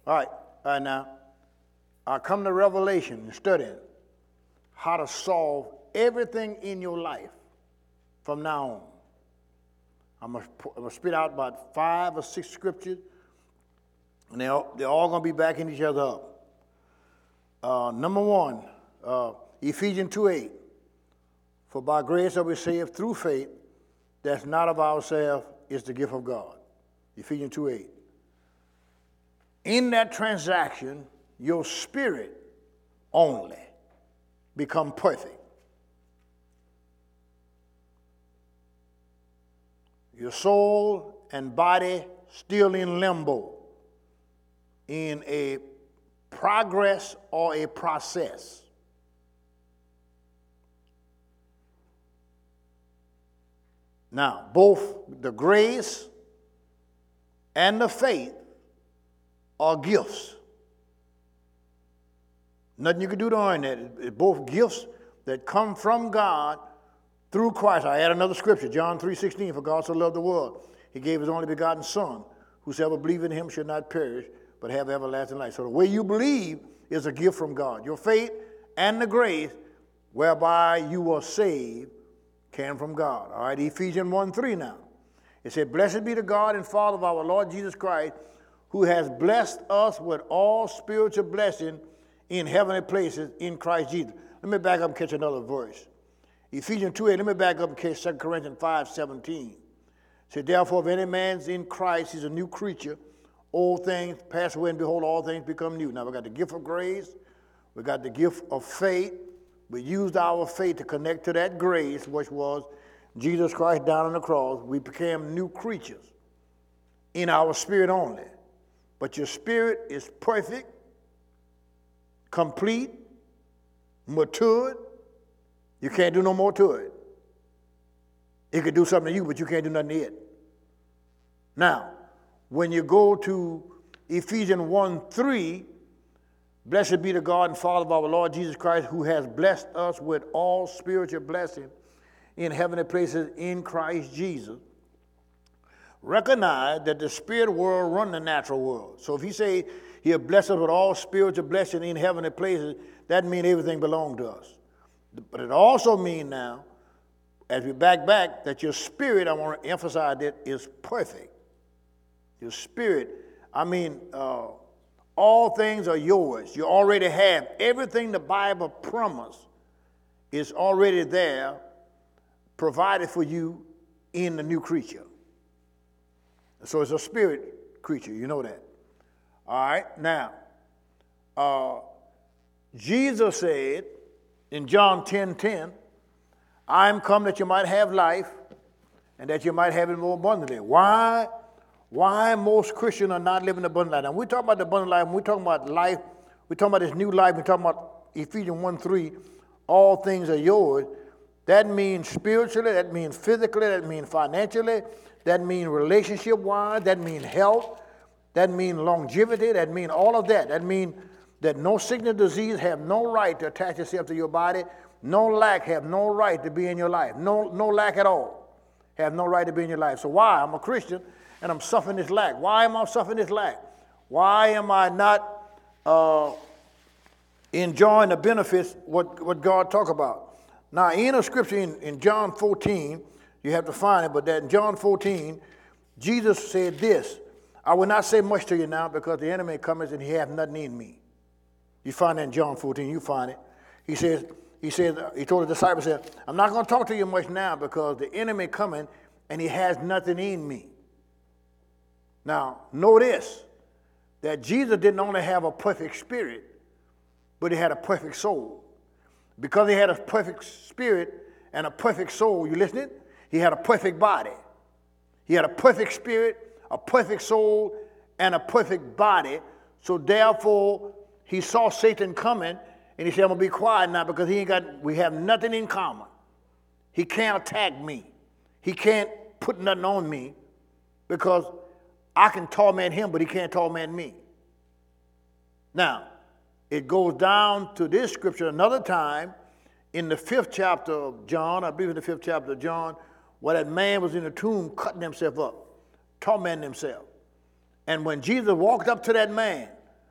All right, now, I come to Revelation and studying how to solve everything in your life from now on. I'm going to spit out about 5 or 6 scriptures, and they're all going to be backing each other up. Number 1, Ephesians 2:8. For by grace are we saved through faith, that's not of ourselves, it's the gift of God. Ephesians 2:8. In that transaction, your spirit only become perfect. Your soul and body still in limbo, in a progress or a process. Now, both the grace and the faith are gifts. Nothing you can do to earn that. It's both gifts that come from God through Christ. I add another scripture, John 3:16. For God so loved the world, he gave his only begotten Son. Whosoever believes in him should not perish, but have everlasting life. So the way you believe is a gift from God. Your faith and the grace whereby you were saved came from God. All right, Ephesians 1:3 now. It said, blessed be the God and Father of our Lord Jesus Christ, who has blessed us with all spiritual blessing in heavenly places in Christ Jesus. Let me back up and catch another verse. Ephesians 2:8, let me back up and catch 2 Corinthians 5:17. It said, therefore, if any man's in Christ, he's a new creature. Old things pass away, and behold, all things become new. Now, we got the gift of grace. We got the gift of faith. We used our faith to connect to that grace, which was Jesus Christ down on the cross. We became new creatures in our spirit only. But your spirit is perfect, complete, matured. You can't do no more to it. It could do something to you, but you can't do nothing to it. Now, when you go to Ephesians 1:3, blessed be the God and Father of our Lord Jesus Christ, who has blessed us with all spiritual blessing in heavenly places in Christ Jesus. Recognize that the spirit world runs the natural world. So if he say he'll bless us with all spiritual blessing in heavenly places, that means everything belongs to us. But it also means now, as we back, that your spirit, I want to emphasize that, is perfect. Your spirit, all things are yours. You already have everything the Bible promised is already there, provided for you in the new creature. So it's a spirit creature, you know that. All right, now, Jesus said in John 10:10, I am come that you might have life and that you might have it more abundantly. Why most Christians are not living abundant life? Now, we talk about the abundant life, when we talk about life, we talk about this new life, we talk about Ephesians 1:3, all things are yours. That means spiritually, that means physically, that means financially, that means relationship-wise, that means health, that means longevity, that means all of that. That means that no sickness, disease have no right to attach itself to your body. No lack have no right to be in your life. No lack at all have no right to be in your life. So why? I'm a Christian and I'm suffering this lack. Why am I suffering this lack? Why am I not enjoying the benefits what God talk about? Now, in a scripture in John 14, you have to find it, but that in John 14, Jesus said this, I will not say much to you now because the enemy comes and he have nothing in me. You find that in John 14, you find it. He told the disciples, I'm not going to talk to you much now because the enemy coming and he has nothing in me. Now, know this, that Jesus didn't only have a perfect spirit, but he had a perfect soul. Because he had a perfect spirit and a perfect soul, you listening? He had a perfect body. He had a perfect spirit, a perfect soul, and a perfect body. So therefore, he saw Satan coming, and he said, I'm going to be quiet now because we have nothing in common. He can't attack me. He can't put nothing on me because I can torment him, but he can't torment me. Now, it goes down to this scripture another time in the 5th chapter of John, I believe in the 5th chapter of John, where that man was in the tomb cutting himself up, tormenting himself. And when Jesus walked up to that man,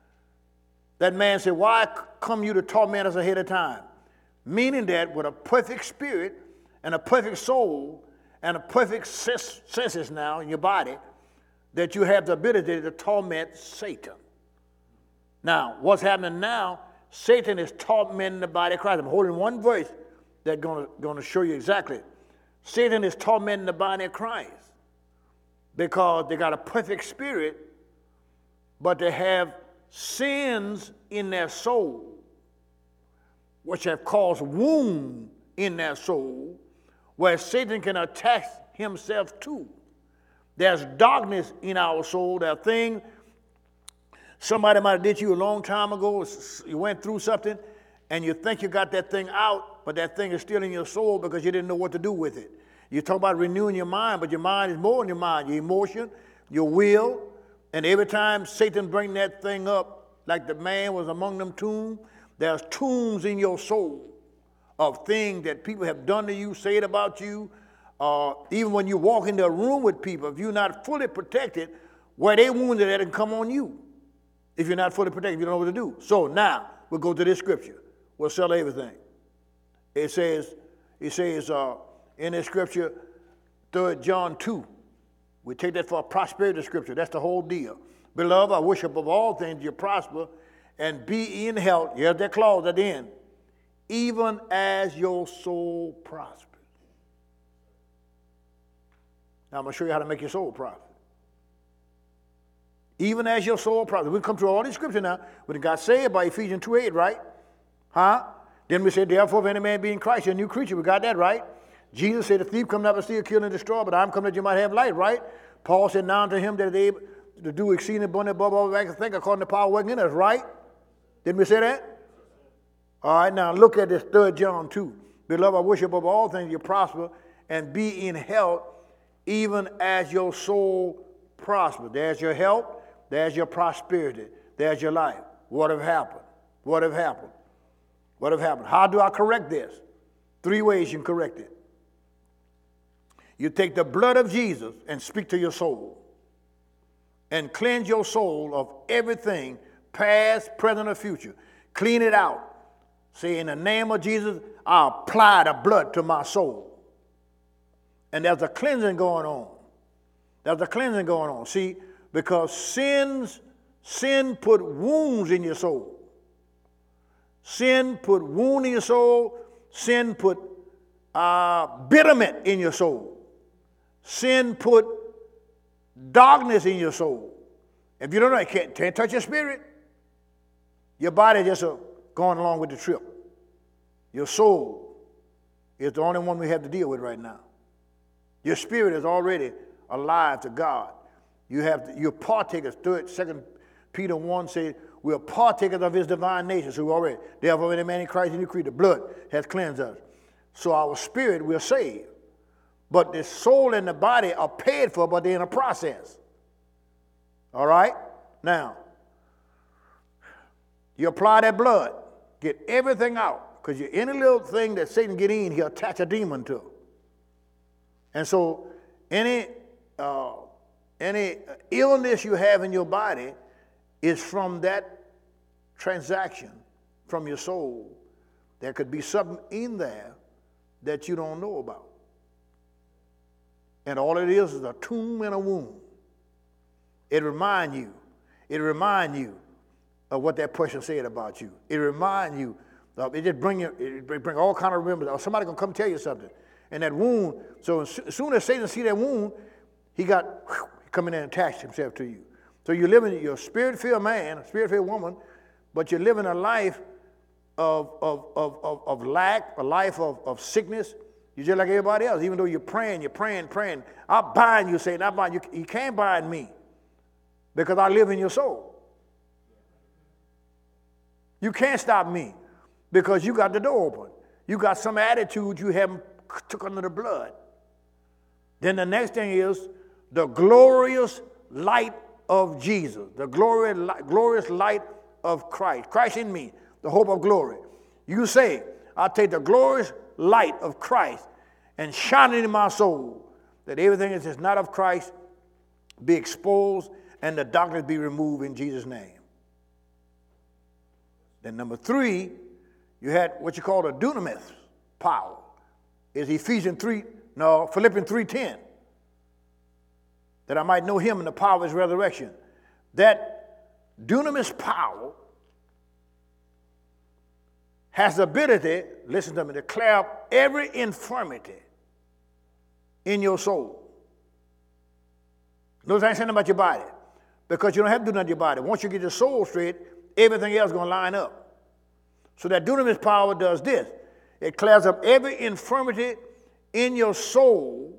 That man said, why come you to torment us ahead of time? Meaning that with a perfect spirit and a perfect soul and a perfect senses now in your body, that you have the ability to torment Satan. Now, what's happening now, Satan is tormenting the body of Christ. I'm holding one verse that's going to show you exactly. Satan is tormenting the body of Christ because they got a perfect spirit, but they have sins in their soul, which have caused wound in their soul, where Satan can attach himself to. There's darkness in our soul. There are things somebody might have did you a long time ago. You went through something, and you think you got that thing out, but that thing is still in your soul because you didn't know what to do with it. You talk about renewing your mind, but your mind is more than your mind. Your emotion, your will, and every time Satan bring that thing up, like the man was among them tombs, there's tombs in your soul of things that people have done to you, said about you. Even when you walk into a room with people, if you're not fully protected, where they wounded at and come on you. If you're not fully protected, you don't know what to do. So now we'll go to this scripture. We'll sell everything. It says in this scripture, 3 John 2. We take that for a prosperity scripture. That's the whole deal. Beloved, I wish above all things you prosper and be in health. Here's that clause at the end. Even as your soul prospers. Now I'm going to show you how to make your soul prosper. Even as your soul prospers. We come through all these scriptures now. When God saved by Ephesians 2:8, right? Then we say, therefore, if any man be in Christ, you're a new creature. We got that right. Jesus said, the thief come not to steal, kill, and destroy, but I'm come that you might have life, right? Paul said, now unto him that is able to do exceeding abundantly above all I can think, according to the power working in us, right? Didn't we say that? All right, now look at this 3 John 2. Beloved, I wish above all things you prosper and be in health, even as your soul prospers. There's your health, there's your prosperity, there's your life. What have happened? What have happened? What have happened? How do I correct this? 3 ways you can correct it. You take the blood of Jesus and speak to your soul and cleanse your soul of everything, past, present, or future. Clean it out. Say, in the name of Jesus, I apply the blood to my soul. And there's a cleansing going on. There's a cleansing going on. See, because sin put wounds in your soul. Sin put wound in your soul. Sin put bitterment in your soul. Sin put darkness in your soul. If you don't know, it can't touch your spirit. Your body just going along with the trip. Your soul is the only one we have to deal with right now. Your spirit is already alive to God. You're partakers. 2 Peter 1 says, we are partakers of his divine nature. So we already, therefore, any man in Christ, any creature, the blood has cleansed us. So our spirit, we're saved. But the soul and the body are paid for, but they're in a process. All right? Now, you apply that blood, get everything out, because any little thing that Satan get in, he'll attach a demon to. And so any illness you have in your body is from that transaction, from your soul. There could be something in there that you don't know about. And all it is a tomb and a wound. It reminds you of what that person said about you. It reminds you of, it just bring all kind of remembrance. Or somebody gonna come tell you something. And that wound, so as soon as Satan see that wound, he come in and attached himself to you. So you're living, you're a spirit-filled man, a spirit-filled woman, but you're living a life of lack, a life of sickness. You're just like everybody else. Even though you're praying. I bind you, Satan. I bind you. You can't bind me because I live in your soul. You can't stop me because you got the door open. You got some attitude you haven't took under the blood. Then the next thing is the glorious light of Jesus, the glorious light of Christ. Christ in me, the hope of glory. You say, I'll take the glorious light of Christ and shine it in my soul, that everything that is not of Christ be exposed and the darkness be removed in Jesus' name. Then number 3, you had what you call the dunamis power. Is Philippians 3:10. That I might know him in the power of his resurrection. That dunamis power has the ability, listen to me, to clear up every infirmity in your soul. Notice I ain't saying about your body, because you don't have to do nothing to your body. Once you get your soul straight, everything else is going to line up. So that dunamis power does this. It clears up every infirmity in your soul,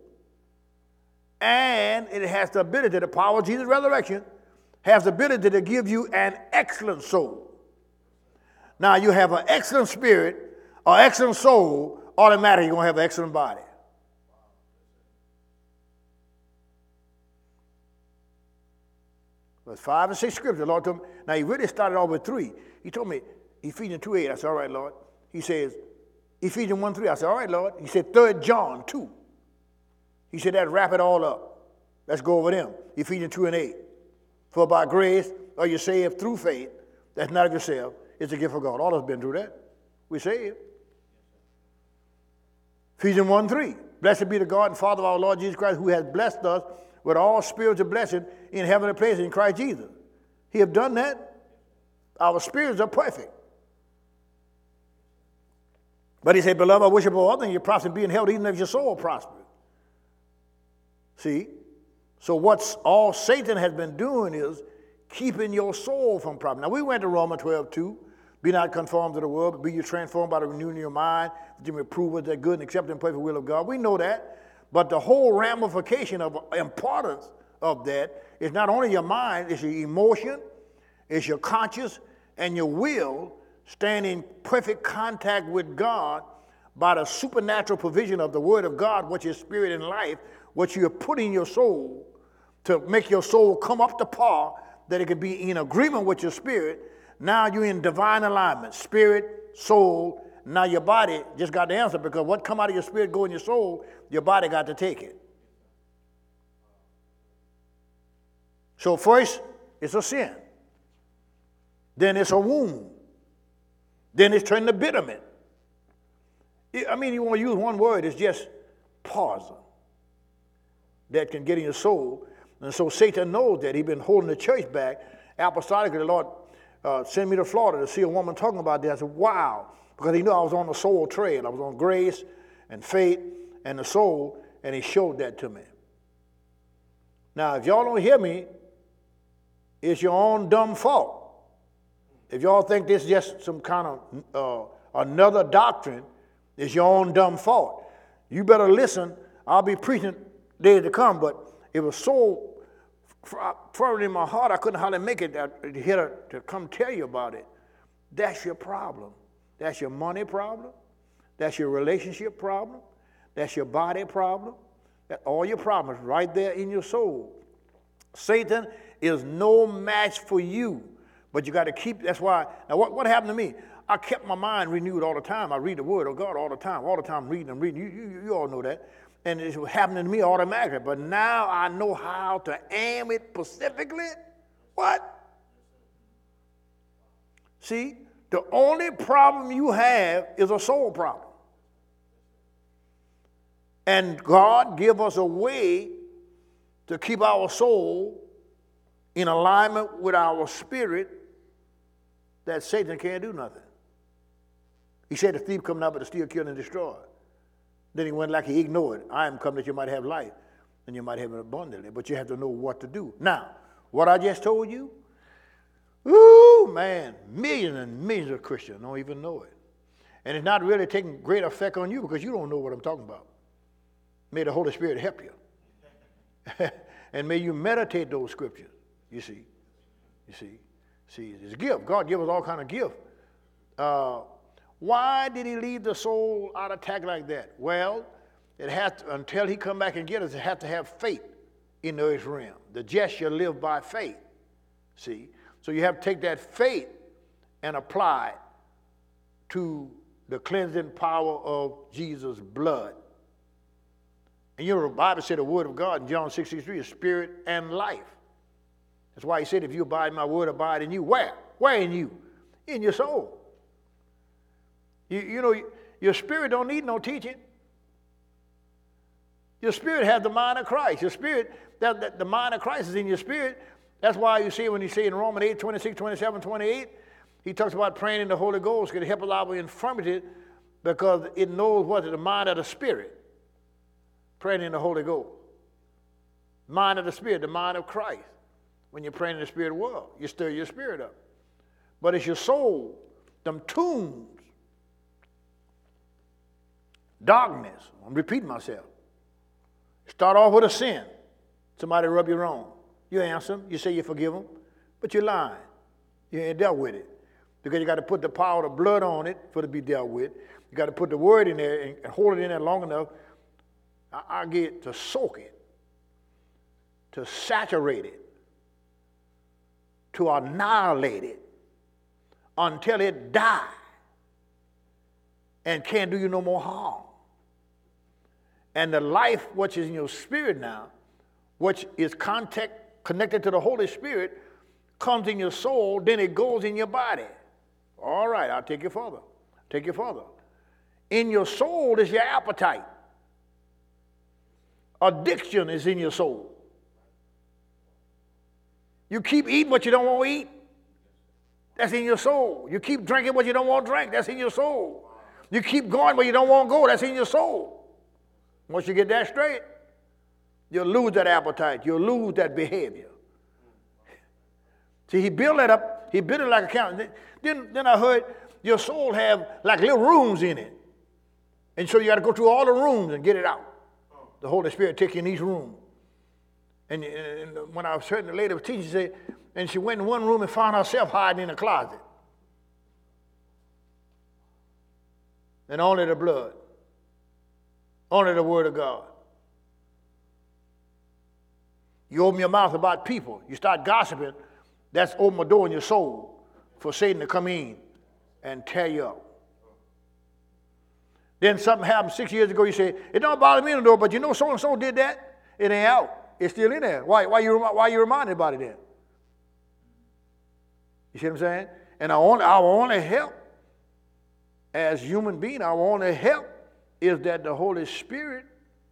and it has the ability, the power of Jesus' resurrection, has the ability to give you an excellent soul. Now, you have an excellent spirit, an excellent soul, automatically you're going to have an excellent body. There's 5 and 6 scriptures. The Lord told me. Now, he really started off with 3. He told me, Ephesians 2:8. I said, all right, Lord. He says, Ephesians 1:3. I said, all right, Lord. He said, 3 John 2. He said, that wrap it all up. Let's go over them. Ephesians 2:8. For by grace are you saved through faith. That's not of yourself. It's a gift of God. All of us been through that. We're saved. Ephesians 1:3. Blessed be the God and Father of our Lord Jesus Christ, who has blessed us with all spiritual blessing in heavenly places in Christ Jesus. He have done that. Our spirits are perfect. But he said, beloved, I wish above all things you prosper and be in health, even if your soul prospers. See? So what all Satan has been doing is keeping your soul from problem. Now, we went to Romans 12:2. Be not conformed to the world, but be you transformed by the renewing of your mind, that you may prove what that good and acceptable and perfect will of God. We know that. But the whole ramification of importance of that is not only your mind, it's your emotion, it's your conscience, and your will stand in perfect contact with God by the supernatural provision of the Word of God, which is spirit and life, what you have put in your soul to make your soul come up to par, that it could be in agreement with your spirit. Now you're in divine alignment, spirit, soul. Now your body just got the answer, because what come out of your spirit go in your soul, your body got to take it. So first, it's a sin. Then it's a wound. Then it's turned to bitterment. I mean, you want to use one word, it's just poison that can get in your soul. And so Satan knows that. He's been holding the church back. Apostolically, the Lord sent me to Florida to see a woman talking about that. I said, wow, because he knew I was on the soul trail. I was on grace and faith and the soul, and he showed that to me. Now, if y'all don't hear me, it's your own dumb fault. If y'all think this is just some kind of another doctrine, it's your own dumb fault. You better listen. I'll be preaching days to come, but it was so fervent in my heart, I couldn't hardly make it here to come tell you about it. That's your problem. That's your money problem. That's your relationship problem. That's your body problem. That's all your problems right there in your soul. Satan is no match for you, but you got to keep, that's why, now what happened to me? I kept my mind renewed all the time. I read the Word of God all the time reading and reading. You all know that. And it was happening to me automatically. But now I know how to aim it specifically. What? See, the only problem you have is a soul problem. And God give us a way to keep our soul in alignment with our spirit that Satan can't do nothing. He said the thief come not but to steal, kill, and destroy. Then he went like he ignored. I am come that you might have life, and you might have it abundantly. But you have to know what to do. Now, what I just told you, ooh, man, millions and millions of Christians don't even know it. And it's not really taking great effect on you because you don't know what I'm talking about. May the Holy Spirit help you. And may you meditate those scriptures, you see. See, it's a gift. God gives us all kind of gifts. Why did he leave the soul out of attack like that? Well, it has to, until he come back and get us, it has to have faith in the earth realm. The just shall live by faith. See? So you have to take that faith and apply it to the cleansing power of Jesus' blood. And you know, the Bible said the word of God in John 6:63 is spirit and life. That's why he said, if you abide in my word, abide in you. Where? Where in you? In your soul. You know, your spirit don't need no teaching. Your spirit has the mind of Christ. Your spirit, the mind of Christ is in your spirit. That's why you see when you see in Romans 8, 26, 27, 28, he talks about praying in the Holy Ghost can help our infirmity because it knows what is the mind of the Spirit. Praying in the Holy Ghost. Mind of the Spirit, the mind of Christ. When you're praying in the spirit world, you stir your spirit up. But it's your soul, them tombs, darkness. I'm repeating myself. Start off with a sin. Somebody rub you wrong. You answer them. You say you forgive them. But you're lying. You ain't dealt with it. Because you got to put the power of the blood on it for it to be dealt with. You got to put the word in there and hold it in there long enough. I get to soak it, to saturate it, to annihilate it until it dies and can't do you no more harm. And the life which is in your spirit now, which is connected to the Holy Spirit, comes in your soul, then it goes in your body. All right, I'll take you further. Take you further. In your soul is your appetite. Addiction is in your soul. You keep eating what you don't want to eat. That's in your soul. You keep drinking what you don't want to drink. That's in your soul. You keep going where you don't want to go. That's in your soul. Once you get that straight, you'll lose that appetite. You'll lose that behavior. See, he built that up. He built it like a counter. Then I heard your soul have like little rooms in it. And so you got to go through all the rooms and get it out. The Holy Spirit take you in each room. And when I was hearing the lady was teaching, she said, and she went in one room and found herself hiding in a closet. And only the blood. Only the word of God. You open your mouth about people. You start gossiping. That's open a door in your soul for Satan to come in and tear you up. Then something happened 6 years ago. You say, it don't bother me no more, but you know so-and-so did that. It ain't out. It's still in there. Why you reminded about it then? You see what I'm saying? And our only help as human being, our only help is that the Holy Spirit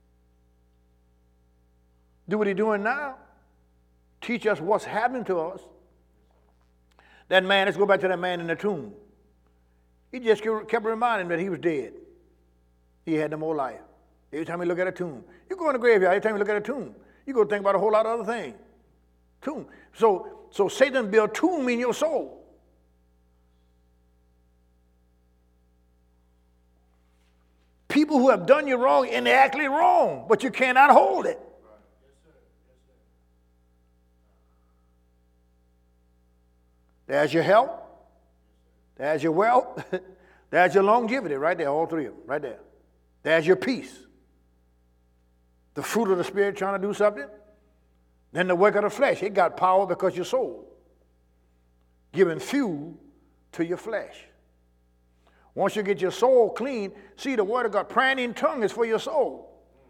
do what he's doing now. Teach us what's happening to us. That man, let's go back to that man in the tomb. He just kept reminding him that he was dead. He had no more life. Every time you look at a tomb, you go in the graveyard, every time you look at a tomb, you go think about a whole lot of other things. Tomb. So Satan built a tomb in your soul. People who have done you wrong and they're actually wrong, but you cannot hold it. There's your health. There's your wealth. There's your longevity right there, all three of them, right there. There's your peace. The fruit of the Spirit trying to do something. Then the work of the flesh. It got power because your soul. Giving fuel to your flesh. Once you get your soul clean, see the word of God, praying in tongues is for your soul.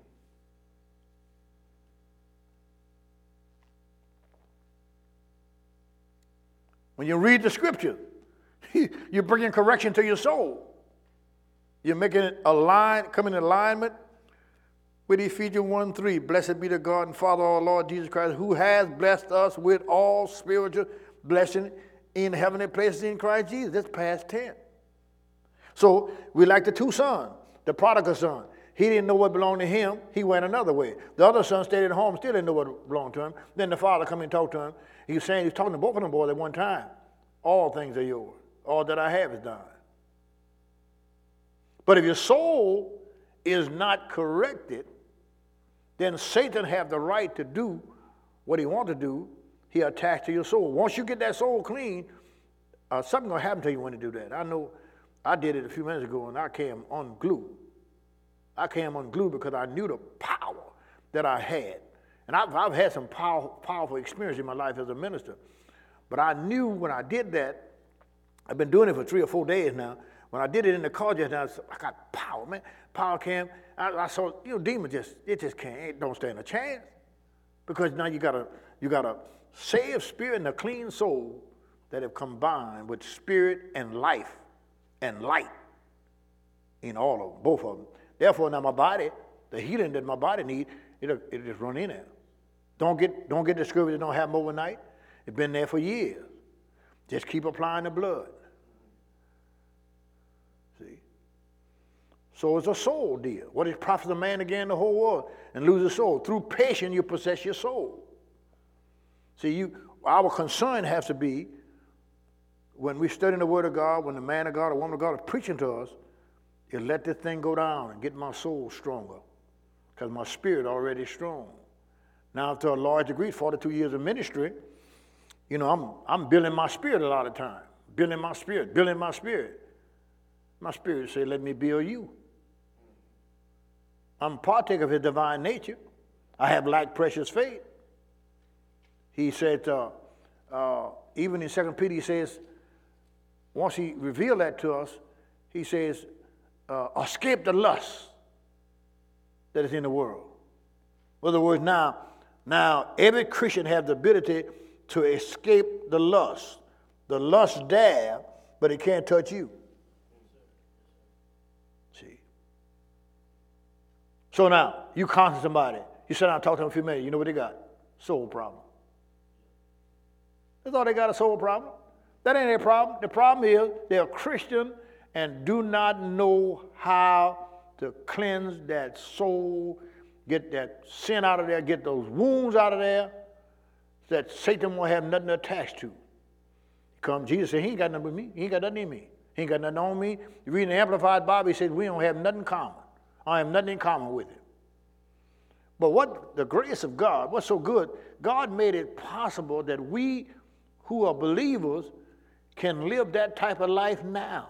When you read the scripture, you're bringing correction to your soul. You're making it come in alignment with Ephesians 1:3. Blessed be the God and Father of our Lord Jesus Christ, who has blessed us with all spiritual blessing in heavenly places in Christ Jesus. That's past tense. So we like the two sons, the prodigal son. He didn't know what belonged to him. He went another way. The other son stayed at home, still didn't know what belonged to him. Then the father come and talk to him. He was talking to both of them boys at one time. All things are yours. All that I have is thine. But if your soul is not corrected, then Satan have the right to do what he wants to do. He attached to your soul. Once you get that soul clean, something going to happen to you when you do that. I know I did it a few minutes ago, and I came unglued. I came unglued because I knew the power that I had. And I've had some powerful experience in my life as a minister. But I knew when I did that, I've been doing it for 3 or 4 days now. When I did it in the car just now, I got power, man. Power came. I saw, demons just can't, don't stand a chance. Because now you got a saved spirit and a clean soul that have combined with spirit and life and light in all of them, both of them. Therefore, now my body, the healing that my body needs, it'll just run in there. Don't get discouraged. It don't happen overnight. It's been there for years. Just keep applying the blood. See? So it's a soul deal. What is profit a man to gain the whole world and lose his soul? Through patience, you possess your soul. See, our concern has to be when we study the Word of God, when the man of God or woman of God is preaching to us, is let this thing go down and get my soul stronger, because my spirit already is strong. Now, to a large degree, 42 years of ministry, you know, I'm building my spirit a lot of time. Building my spirit. My spirit say, let me build you. I'm a partaker of his divine nature. I have like precious faith. He said, even in 2 Peter, he says, once he revealed that to us, he says, escape the lust that is in the world. In other words, now every Christian has the ability to escape the lust. The lust there, but it can't touch you. See? So now, you counsel somebody. You sit down and talk to them for a few minutes. You know what they got? Soul problem. That's all they got, a soul problem. That ain't their problem. The problem is they're a Christian and do not know how to cleanse that soul, get that sin out of there, get those wounds out of there, that Satan won't have nothing attached to. Come, Jesus said, he ain't got nothing with me. He ain't got nothing in me. He ain't got nothing on me. You read the Amplified Bible, he said, we don't have nothing in common. I have nothing in common with him. But what the grace of God, what's so good, God made it possible that we who are believers can live that type of life now.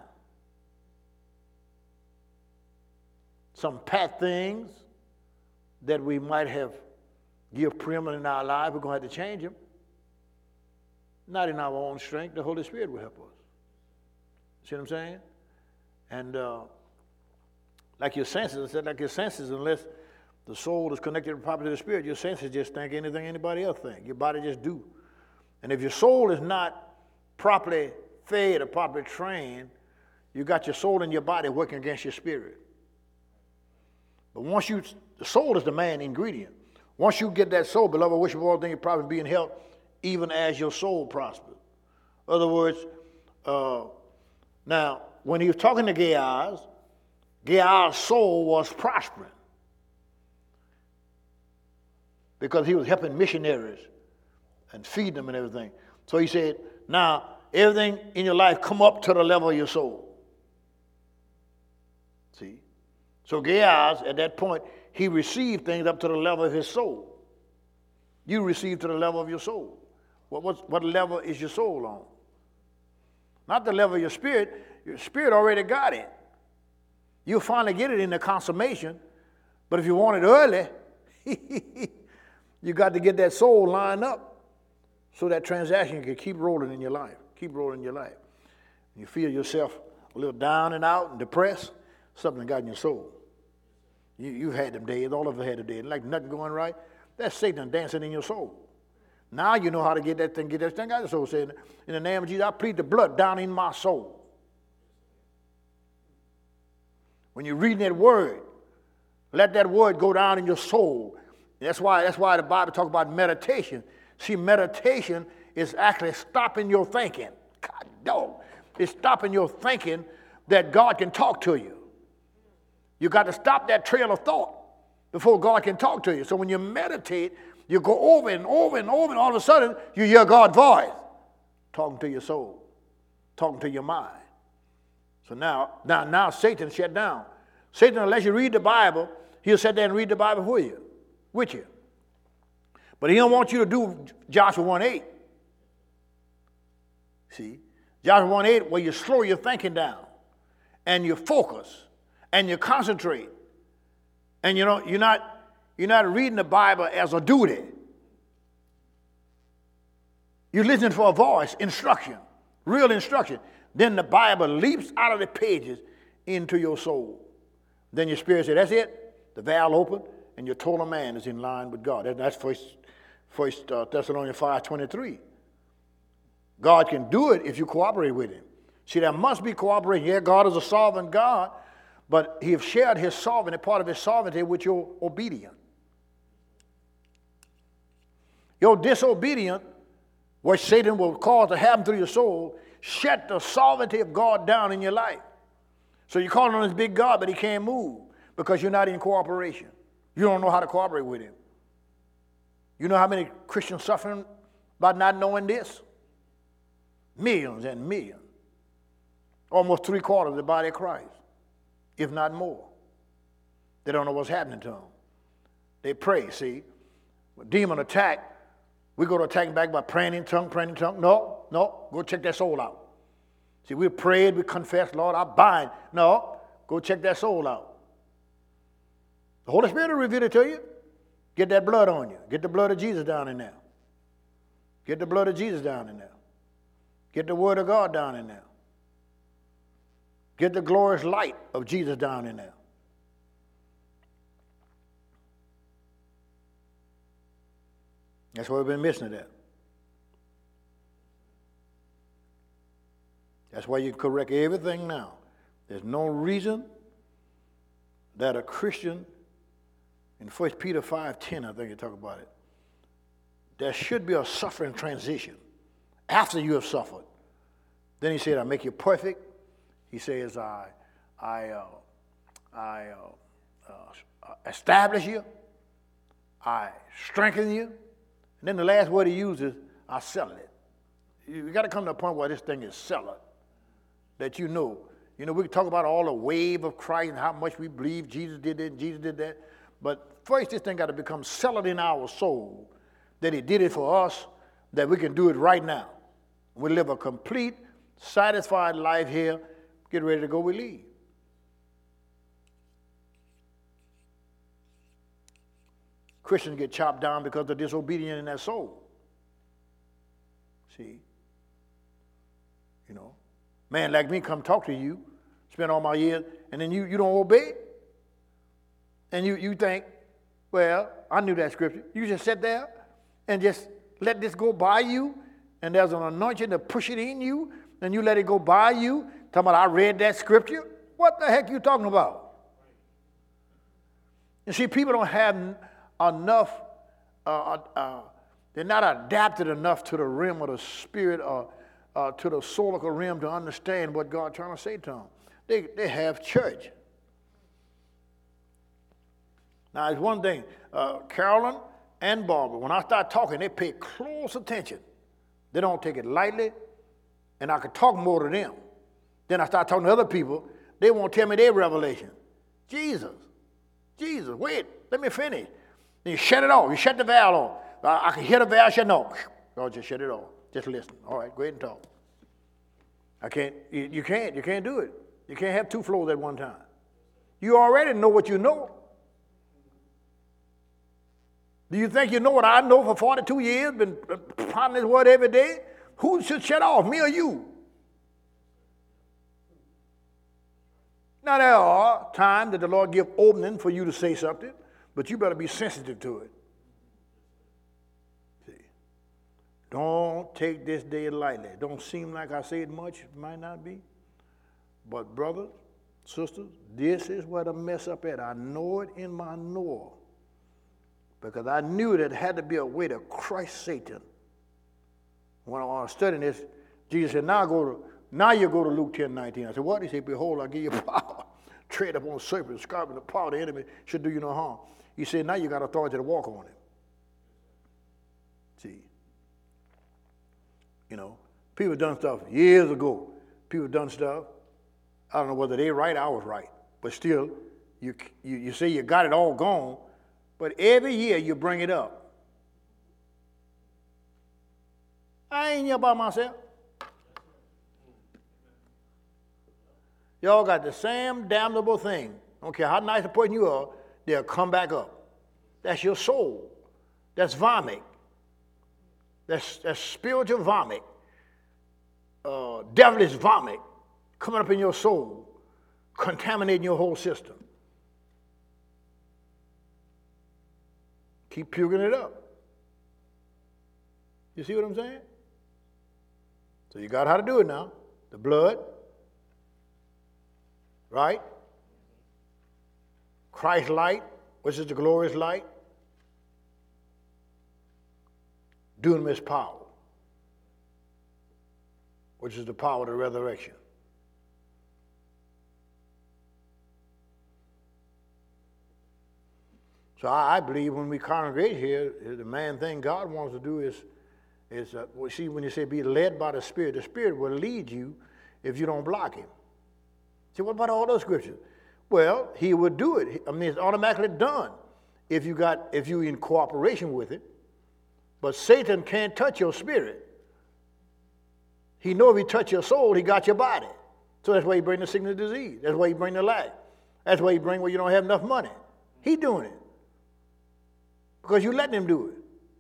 Some past things that we might have give preeminence in our life, we're going to have to change them. Not in our own strength. The Holy Spirit will help us. See what I'm saying? And like your senses, I said, like your senses, unless the soul is connected properly to the spirit, your senses just think anything anybody else think. Your body just do. And if your soul is not properly fed or properly trained, you got your soul and your body working against your spirit. But once the soul is the main ingredient. Once you get that soul, beloved, I wish of all things you probably be in health, even as your soul prospers. In other words, now, when he was talking to Gehazi's soul was prospering because he was helping missionaries and feeding them and everything. So he said, now, everything in your life come up to the level of your soul. See? So Gehazi, at that point, he received things up to the level of his soul. You receive to the level of your soul. What level is your soul on? Not the level of your spirit. Your spirit already got it. You'll finally get it in the consummation. But if you want it early, you got to get that soul lined up so that transaction can keep rolling in your life. Keep rolling in your life. You feel yourself a little down and out and depressed, something got in your soul. You've had them days. All of us had them days. Like nothing going right. That's Satan dancing in your soul. Now you know how to get that thing out of your soul. Saying, in the name of Jesus, I plead the blood down in my soul. When you're reading that word, let that word go down in your soul. That's why the Bible talks about meditation. See, meditation is actually stopping your thinking. God, dog. It's stopping your thinking that God can talk to you. You got to stop that trail of thought before God can talk to you. So when you meditate, you go over and over and over, and all of a sudden you hear God's voice talking to your soul, talking to your mind. So now Satan shut down. Satan, unless you read the Bible, he'll sit there and read the Bible for you, with you. But he don't want you to do Joshua 1:8. See? Joshua 1:8, where you slow your thinking down and you focus and you concentrate. And you're not reading the Bible as a duty. You're listening for a voice, instruction, real instruction. Then the Bible leaps out of the pages into your soul. Then your spirit says, that's it. The valve opened, and your total man is in line with God. That's First Thessalonians 5:23. God can do it if you cooperate with him. See, there must be cooperation. Yeah, God is a sovereign God, but he has shared his sovereignty, part of his sovereignty, with your obedience. Your disobedience, what Satan will cause to happen through your soul, shut the sovereignty of God down in your life. So you're calling on this big God, but he can't move because you're not in cooperation. You don't know how to cooperate with him. You know how many Christians suffering by not knowing this? Millions and millions. Almost 3/4 of the body of Christ, if not more. They don't know what's happening to them. They pray, see. When demon attack, we go to attack back by praying in tongue. No, go check that soul out. See, we prayed, we confessed, Lord, I bind. No, go check that soul out. The Holy Spirit will reveal it to you. Get that blood on you. Get the blood of Jesus down in there. Get the blood of Jesus down in there. Get the word of God down in there. Get the glorious light of Jesus down in there. That's why we've been missing it at. That's why you can correct everything now. There's no reason that a Christian, in 1 Peter 5:10, I think you talk about it, there should be a suffering transition after you have suffered. Then he said, I make you perfect. He says, I establish you. I strengthen you. And then the last word he uses, I settle it. You got to come to a point where this thing is settled. That you know. You know, we can talk about all the wave of Christ and how much we believe Jesus did this and Jesus did that. But first, this thing got to become settled in our soul that he did it for us, that we can do it right now. We live a complete, satisfied life here. Get ready to go, we leave. Christians get chopped down because of disobedience in their soul. See? You know, man like me come talk to you, spend all my years, and then you don't obey. And you think, well, I knew that scripture. You just sit there and just let this go by you, and there's an anointing to push it in you, and you let it go by you, talking about I read that scripture. What the heck are you talking about? You see, people don't have enough, they're not adapted enough to the realm of the spirit or to the soulical realm to understand what God's trying to say to them. They have church. Now, it's one thing, Carolyn and Barbara, when I start talking, they pay close attention. They don't take it lightly, and I can talk more to them. Then I start talking to other people, they won't tell me their revelation. Jesus, wait, let me finish. Then you shut it off. You shut the valve off. I can hear the valve shut off. No, just shut it off. Just listen. All right, go ahead and talk. I can't. You can't do it. You can't have two flows at one time. You already know what you know. Do you think you know what I know for 42 years? Been pondering this word every day. Who should shut off, me or you? Now there are times that the Lord give opening for you to say something, but you better be sensitive to it. See, don't take this day lightly. It don't seem like I say it much. It might not be. But brothers, sisters, this is where the mess up at. I know it in my knower. Because I knew that there had to be a way to crush Satan. When I was studying this, Jesus said, now you go to Luke 10:19. I said, what? He said, behold, I give you power. Tread upon serpents, scorpions, the power of the enemy should do you no harm. He said, now you got authority to walk on it. See, you know, people done stuff years ago. People done stuff. I don't know whether they right, I was right. But still, you say you got it all gone, but every year you bring it up. I ain't here by myself. Y'all got the same damnable thing. I don't care how nice a person you are, they'll come back up. That's your soul. That's vomit. That's spiritual vomit. Devilish vomit coming up in your soul, contaminating your whole system. Keep puking it up. You see what I'm saying? So you got how to do it now. The blood, right? Christ's light, which is the glorious light. Dunamis power, which is the power of the resurrection. So I believe when we congregate here, the main thing God wants to do is see, when you say be led by the Spirit will lead you if you don't block him. See, what about all those scriptures? Well, he would do it. I mean, it's automatically done if you're in cooperation with it. But Satan can't touch your spirit. He knows if he touch your soul, he got your body. So that's why he bring the sickness and disease. That's why he bring the lack. That's why he bring where you don't have enough money. He doing it. Because you letting him do it.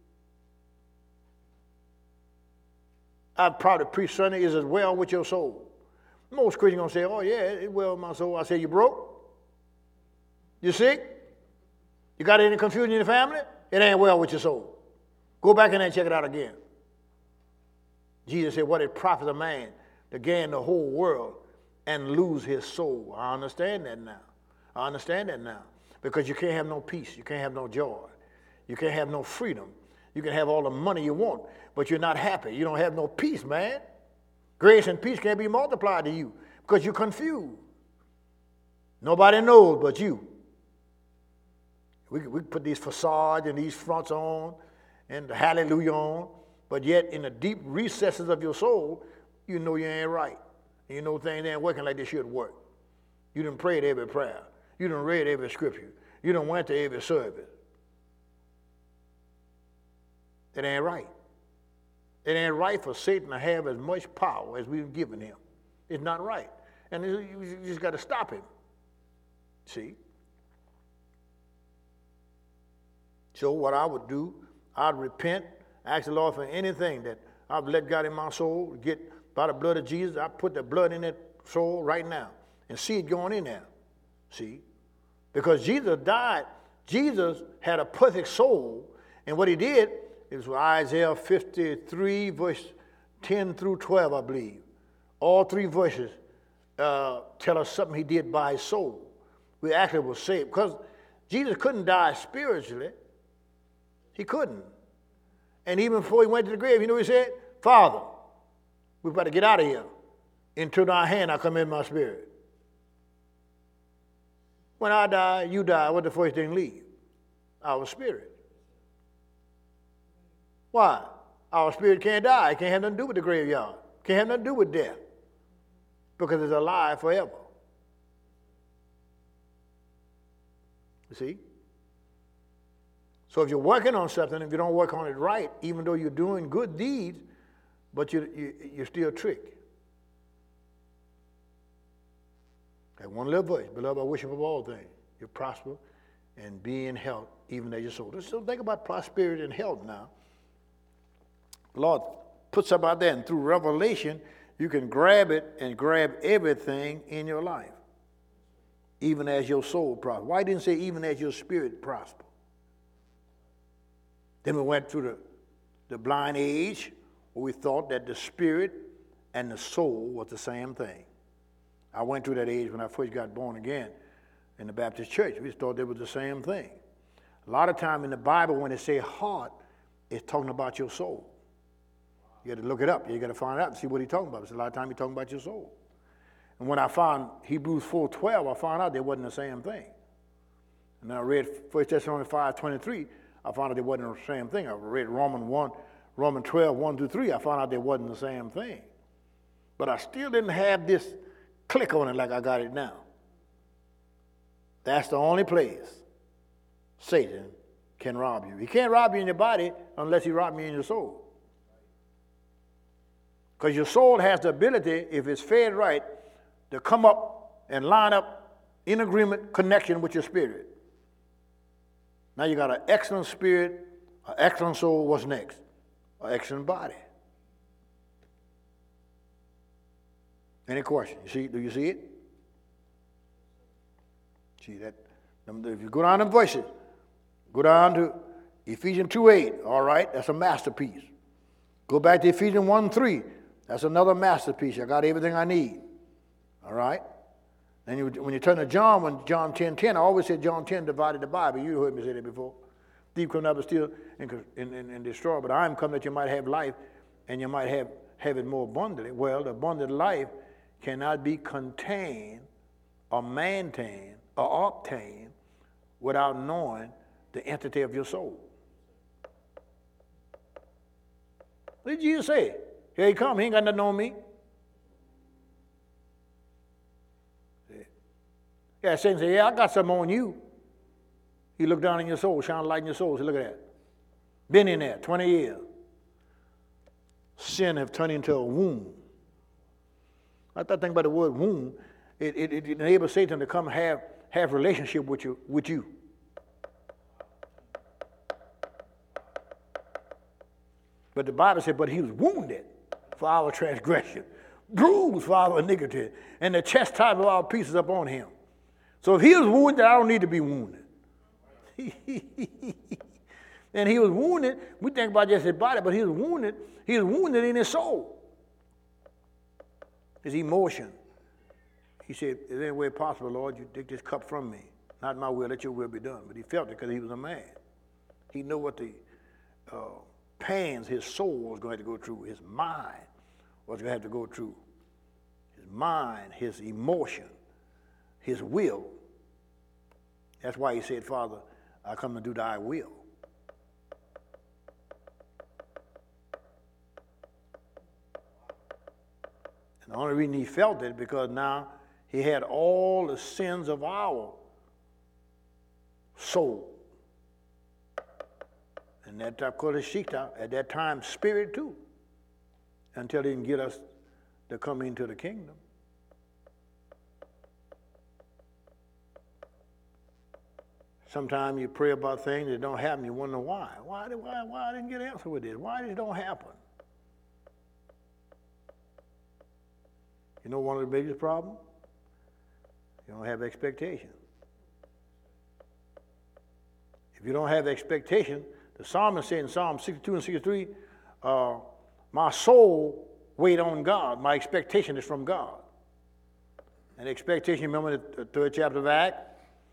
I'd probably preach Sunday is as well with your soul. Most Christians going to say, oh yeah, it's well with my soul. I say, you broke? You sick? You got any confusion in your family? It ain't well with your soul. Go back in there and check it out again. Jesus said, what it profits a man to gain the whole world and lose his soul. I understand that now. Because you can't have no peace. You can't have no joy. You can't have no freedom. You can have all the money you want, but you're not happy. You don't have no peace, man. Grace and peace can't be multiplied to you because you're confused. Nobody knows but you. We put these facades and these fronts on and the hallelujah on, but yet in the deep recesses of your soul, you know you ain't right. And you know things ain't working like they should work. You done prayed every prayer. You done read every scripture. You done went to every service. It ain't right. It ain't right for Satan to have as much power as we've given him. It's not right. And you just got to stop him. See? So what I would do, I'd repent, ask the Lord for anything that I've let God in my soul, get by the blood of Jesus. I put the blood in that soul right now and see it going in there. See? Because Jesus died. Jesus had a perfect soul, and what he did, it was Isaiah 53, verse 10 through 12, I believe. All three verses tell us something he did by his soul. We actually were saved. Because Jesus couldn't die spiritually. He couldn't. And even before he went to the grave, you know what he said? Father, we've got to get out of here. Into thy hand I come in my spirit. When I die, you die. What the first thing leave? Our spirit. Why? Our spirit can't die. It can't have nothing to do with the graveyard. Can't have nothing to do with death. Because it's alive forever. You see? So if you're working on something, if you don't work on it right, even though you're doing good deeds, but you're still tricked. That one little verse, beloved, I wish above all things, you prosper and be in health, even as your soul. So think about prosperity and health now. The Lord puts something out there, and through revelation, you can grab it and grab everything in your life, even as your soul prospers. Why didn't it say even as your spirit prosper? Then we went through the blind age where we thought that the spirit and the soul was the same thing. I went through that age when I first got born again in the Baptist church. We thought they were the same thing. A lot of time in the Bible when they say heart, it's talking about your soul. You got to look it up. You got to find out and see what he's talking about. It's a lot of time he's talking about your soul. And when I found Hebrews 4:12, I found out they wasn't the same thing. And then I read 1 Thessalonians 5:23, I found out they wasn't the same thing. I read Romans 12, 1 through 3, I found out they wasn't the same thing. But I still didn't have this click on it like I got it now. That's the only place Satan can rob you. He can't rob you in your body unless he robs you in your soul. Because your soul has the ability, if it's fed right, to come up and line up in agreement, connection with your spirit. Now you got an excellent spirit, an excellent soul. What's next? An excellent body. Any question? Do you see it? See that? If you go down to voices, go down to Ephesians 2:8. All right, that's a masterpiece. Go back to Ephesians 1:3. That's another masterpiece. I got everything I need. All right? And when you turn to John, when John 10:10, I always said John 10 divided the Bible. You heard me say that before. Thief come not but steal and destroy, but I am come that you might have life, and you might have it more abundantly. Well, the abundant life cannot be contained or maintained or obtained without knowing the entity of your soul. What did Jesus say? Here he come. He ain't got nothing on me. Yeah, Satan said, yeah, I got something on you. He looked down in your soul, shine a light in your soul. Say, look at that. Been in there 20 years. Sin have turned into a wound. I thought think about the word wound. It enables Satan to come have relationship with you. But the Bible said, but he was wounded for our transgression, bruised for our iniquity, and the chastisement of our peace is upon him. So if he was wounded, I don't need to be wounded. And he was wounded. We think about just his body, but he was wounded. He was wounded in his soul. His emotion. He said, is there any way possible, Lord, you take this cup from me? Not my will, let your will be done. But he felt it because he was a man. He knew what the pains his soul was going to go through. His mind was going to have to go through. His mind, his emotion, his will. That's why he said, Father, I come to do thy will. And the only reason he felt it because now he had all the sins of our soul. And that Shita, at that time, spirit too, until he can get us to come into the kingdom. Sometimes you pray about things that don't happen, you wonder why. Why I didn't get an answer with this? Why this don't happen? You know one of the biggest problems? You don't have expectation. If you don't have expectation, the psalmist said in Psalm 62 and 63, my soul wait on God. My expectation is from God. And expectation, remember the third chapter of Acts?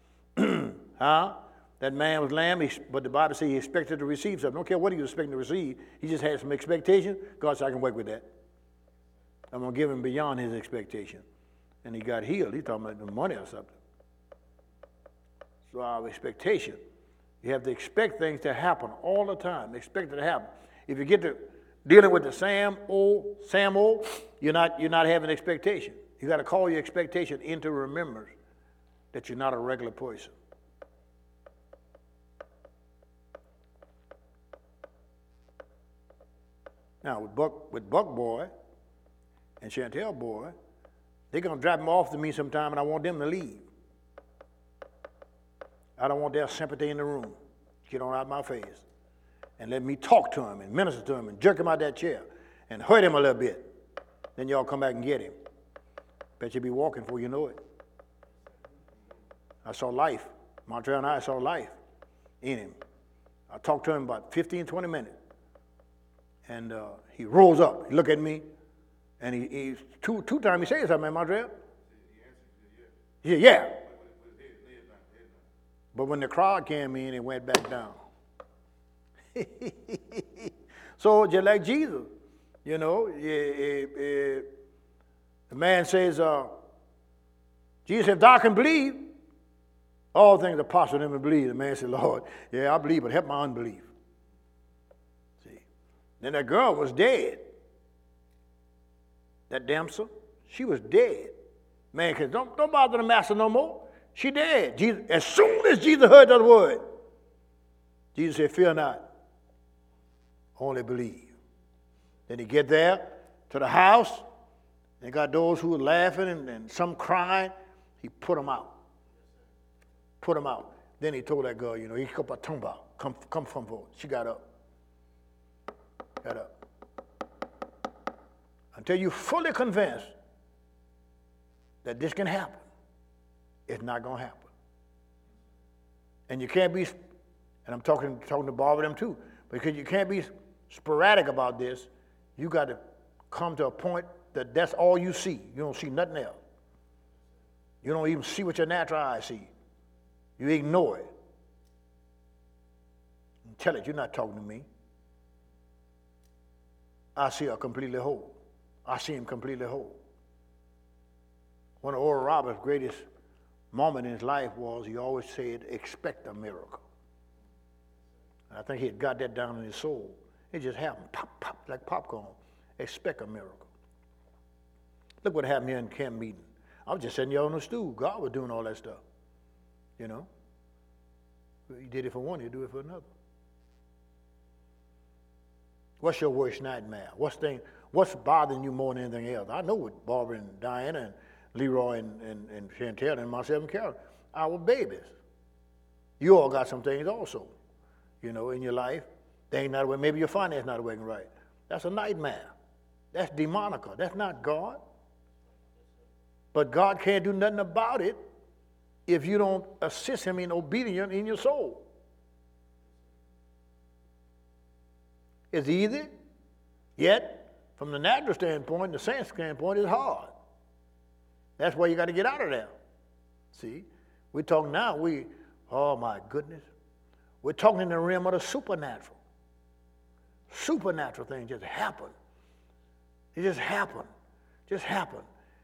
That man was lamb, but the Bible says he expected to receive something. Don't care what he was expecting to receive. He just had some expectation. God said, I can work with that. I'm going to give him beyond his expectation. And he got healed. He's talking about the money or something. So our expectation, you have to expect things to happen all the time. Expect it to happen. If you get to dealing with the Sam O, you're not having expectation. You got to call your expectation into remembrance that you're not a regular person. Now, with Buck Boy and Chantel Boy, they're going to drop them off to me sometime, and I want them to leave. I don't want their sympathy in the room. Get on out of my face. And let me talk to him and minister to him and jerk him out that chair and hurt him a little bit. Then y'all come back and get him. Bet you'll be walking before you know it. I saw life. Montreal and I saw life in him. I talked to him about 15, 20 minutes. And he rose up. He looked at me. And he two times he said something, man, Montreal. He said, yeah. But when the crowd came in, it went back down. So just like Jesus, you know, the man says, Jesus, if thou can believe, all things are possible to him to believe. The man said, Lord, yeah, I believe, but help my unbelief. See, then that girl was dead. That damsel, she was dead. Man, cause don't bother the master no more. She dead. Jesus, as soon as Jesus heard that word, Jesus said, fear not, only believe. Then he get there to the house. They got those who were laughing and some crying. He put them out. Put them out. Then he told that girl, you know, he come from forward. She got up. Got up. Until you're fully convinced that this can happen, it's not going to happen. And you can't be, and I'm talking to Bob and them too, because you can't be sporadic about this. You got to come to a point that that's all you see. You don't see nothing else. You don't even see what your natural eyes see. You ignore it. And tell it, you're not talking to me. I see her completely whole. I see him completely whole. One of Oral Roberts' greatest moments in his life was he always said, expect a miracle. And I think he had got that down in his soul. It just happened, pop, pop, like popcorn. Expect a miracle. Look what happened here in camp meeting. I was just sitting there on the stool. God was doing all that stuff. You know? He did it for one, he'll do it for another. What's your worst nightmare? What's bothering you more than anything else? I know what Barbara and Diana and Leroy and Chantel and myself and Carol, our babies. You all got some things also, you know, in your life. They ain't not working. Maybe your finance not working right. That's a nightmare. That's demonical. That's not God. But God can't do nothing about it if you don't assist him in obedience in your soul. It's easy, yet from the natural standpoint, the sense standpoint, it's hard. That's why you got to get out of there. See, we're talking now, oh my goodness, we're talking in the realm of the supernatural. Supernatural things just happen. It just happen. Just happen.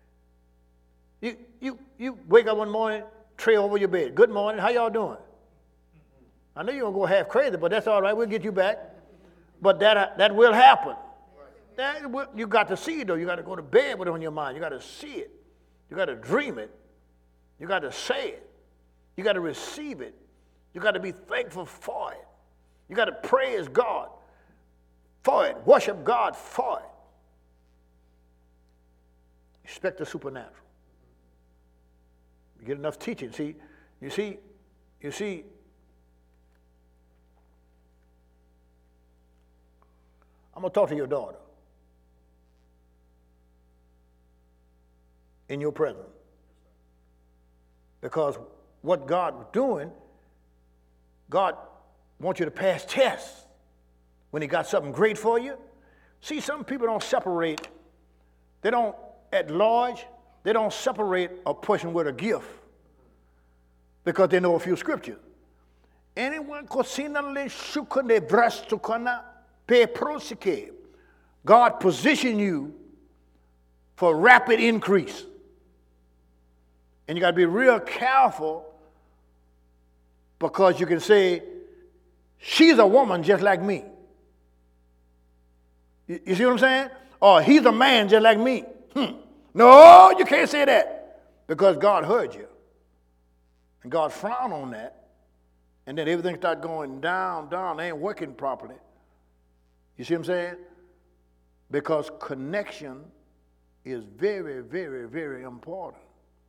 You wake up one morning, tray over your bed. Good morning, how y'all doing? I know you're going to go half crazy, but that's all right, we'll get you back. But that will happen. You got to see it, though. You got to go to bed with it on your mind. You got to see it. You got to dream it. You got to say it. You got to receive it. You got to be thankful for it. You got to praise God for it. Worship God for it. Expect the supernatural. You get enough teaching. You see, I'm going to talk to your daughter in your presence. Because what God was doing, God wants you to pass tests when he got something great for you. See, some people don't separate. They don't, at large, they don't separate a person with a gift because they know a few scriptures. Anyone cosina le shukane brastukana. God positioned you for rapid increase. And you got to be real careful because you can say, she's a woman just like me. You see what I'm saying? Or he's a man just like me. No, you can't say that because God heard you. And God frowned on that. And then everything started going down, they ain't working properly. You see what I'm saying? Because connection is very, very, very important.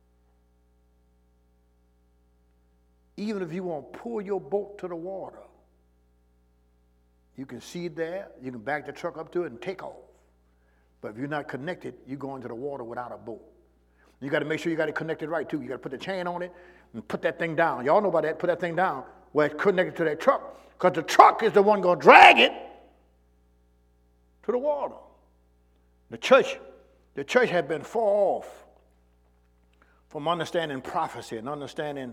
Even if you want to pull your boat to the water, you can see it there, you can back the truck up to it and take off. But if you're not connected, you go into the water without a boat. You got to make sure you got it connected right, too. You got to put the chain on it and put that thing down. Y'all know about that. Put that thing down where it's connected to that truck because the truck is the one going to drag it to the water. The church had been far off from understanding prophecy and understanding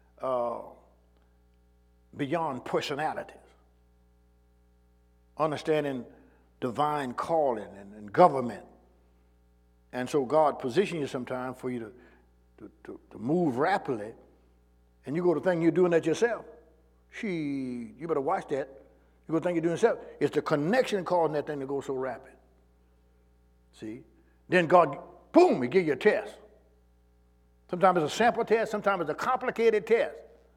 beyond personalities, understanding divine calling and government. And so God positions you sometimes for you to move rapidly, and you go to think you're doing that yourself. You better watch that. You go think you're doing it yourself. It's the connection causing that thing to go so rapid. See? Then God, boom, he gives you a test. Sometimes it's a sample test, sometimes it's a complicated test.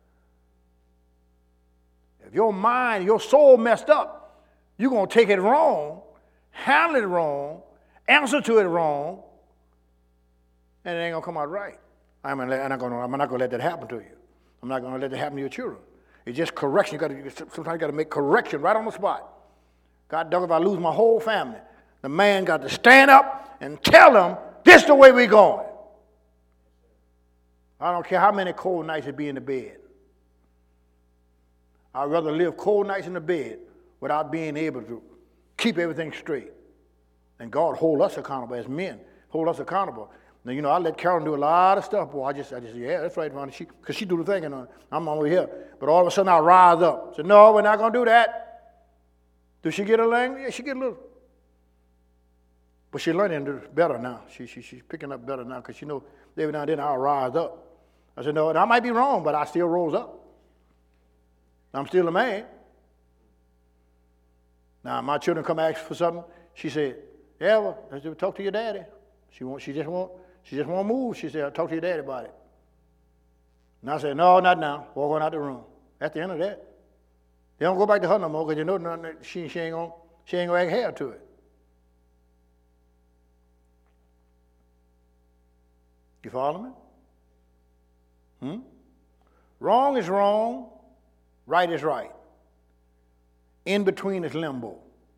If your mind, your soul messed up, you're going to take it wrong, handle it wrong, answer to it wrong, and it ain't going to come out right. I'm not going to let that happen to you. I'm not going to let that happen to your children. It's just correction. Sometimes you got to make correction right on the spot. God dog, if I lose my whole family, the man got to stand up and tell them, this is the way we're going. I don't care how many cold nights it be in the bed. I'd rather live cold nights in the bed without being able to keep everything straight And God hold us accountable as men, hold us accountable. Now, you know, I let Karen do a lot of stuff, boy. I just yeah, that's right, Ronnie. Because she do the thinking on it. I'm over here. But all of a sudden, I rise up. Say, no, we're not going to do that. Does she get a language? Yeah, she get a little. But she's learning better now. She's picking up better now because she knows every now and then I'll rise up. I said, no, and I might be wrong, but I still rose up. I'm still a man. Now, my children come ask for something. She said, yeah, well, I said, talk to your daddy. She just won't move. She said, I'll talk to your daddy about it. And I said, no, not now. Walk on out the room. At the end of that, they don't go back to her no more because you know she ain't gonna act hell to it. You follow me? Wrong is wrong. Right is right. In between is limbo.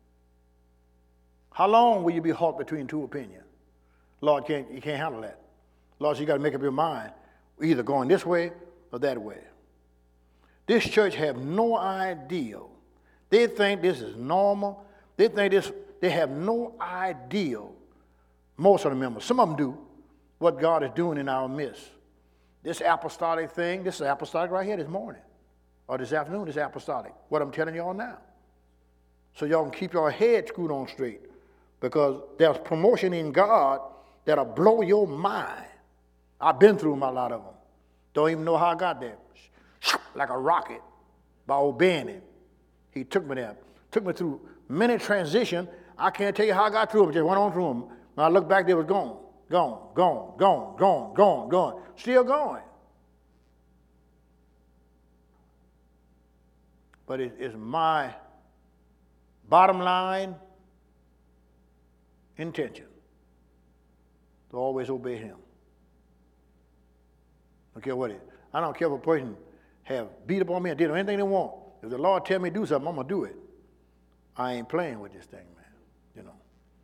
How long will you be halt between two opinions? Lord, you can't handle that. Lord, you got to make up your mind. We're either going this way or that way. This church have no idea. They think this is normal. They have no idea. Most of the members, some of them do, what God is doing in our midst. This apostolic thing, this is apostolic right here this morning. Or this afternoon, this apostolic. What I'm telling y'all now. So y'all can keep your head screwed on straight. Because there's promotion in God that'll blow your mind. I've been through a lot of them. Don't even know how I got there. Like a rocket by obeying him. He took me there. Took me through many transitions. I can't tell you how I got through them. Just went on through them. When I looked back, they was gone. Gone. Still going. But it's my bottom line intention to always obey him. I don't care what it is. I don't care if a person have beat up on me or did anything they want. If the Lord tell me to do something, I'm going to do it. I ain't playing with this thing, man. You know.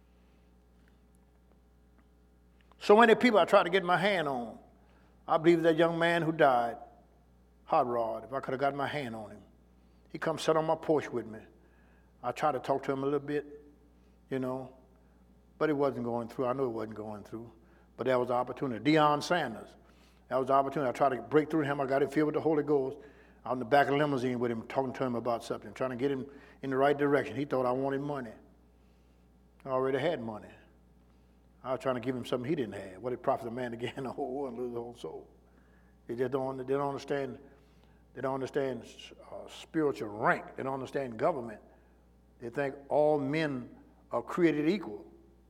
So many people I tried to get my hand on. I believe that young man who died, Hot Rod, if I could have got my hand on him. He come sit on my porch with me. I tried to talk to him a little bit, you know, but it wasn't going through. I knew it wasn't going through, but that was the opportunity. Deion Sanders, that was the opportunity. I tried to break through him. I got him filled with the Holy Ghost. I was in the back of the limousine with him, talking to him about something, trying to get him in the right direction. He thought I wanted money. I already had money. I was trying to give him something he didn't have. What it profit a man to gain the whole world and lose the whole soul? They just don't understand. They don't understand spiritual rank. They don't understand government. They think all men are created equal.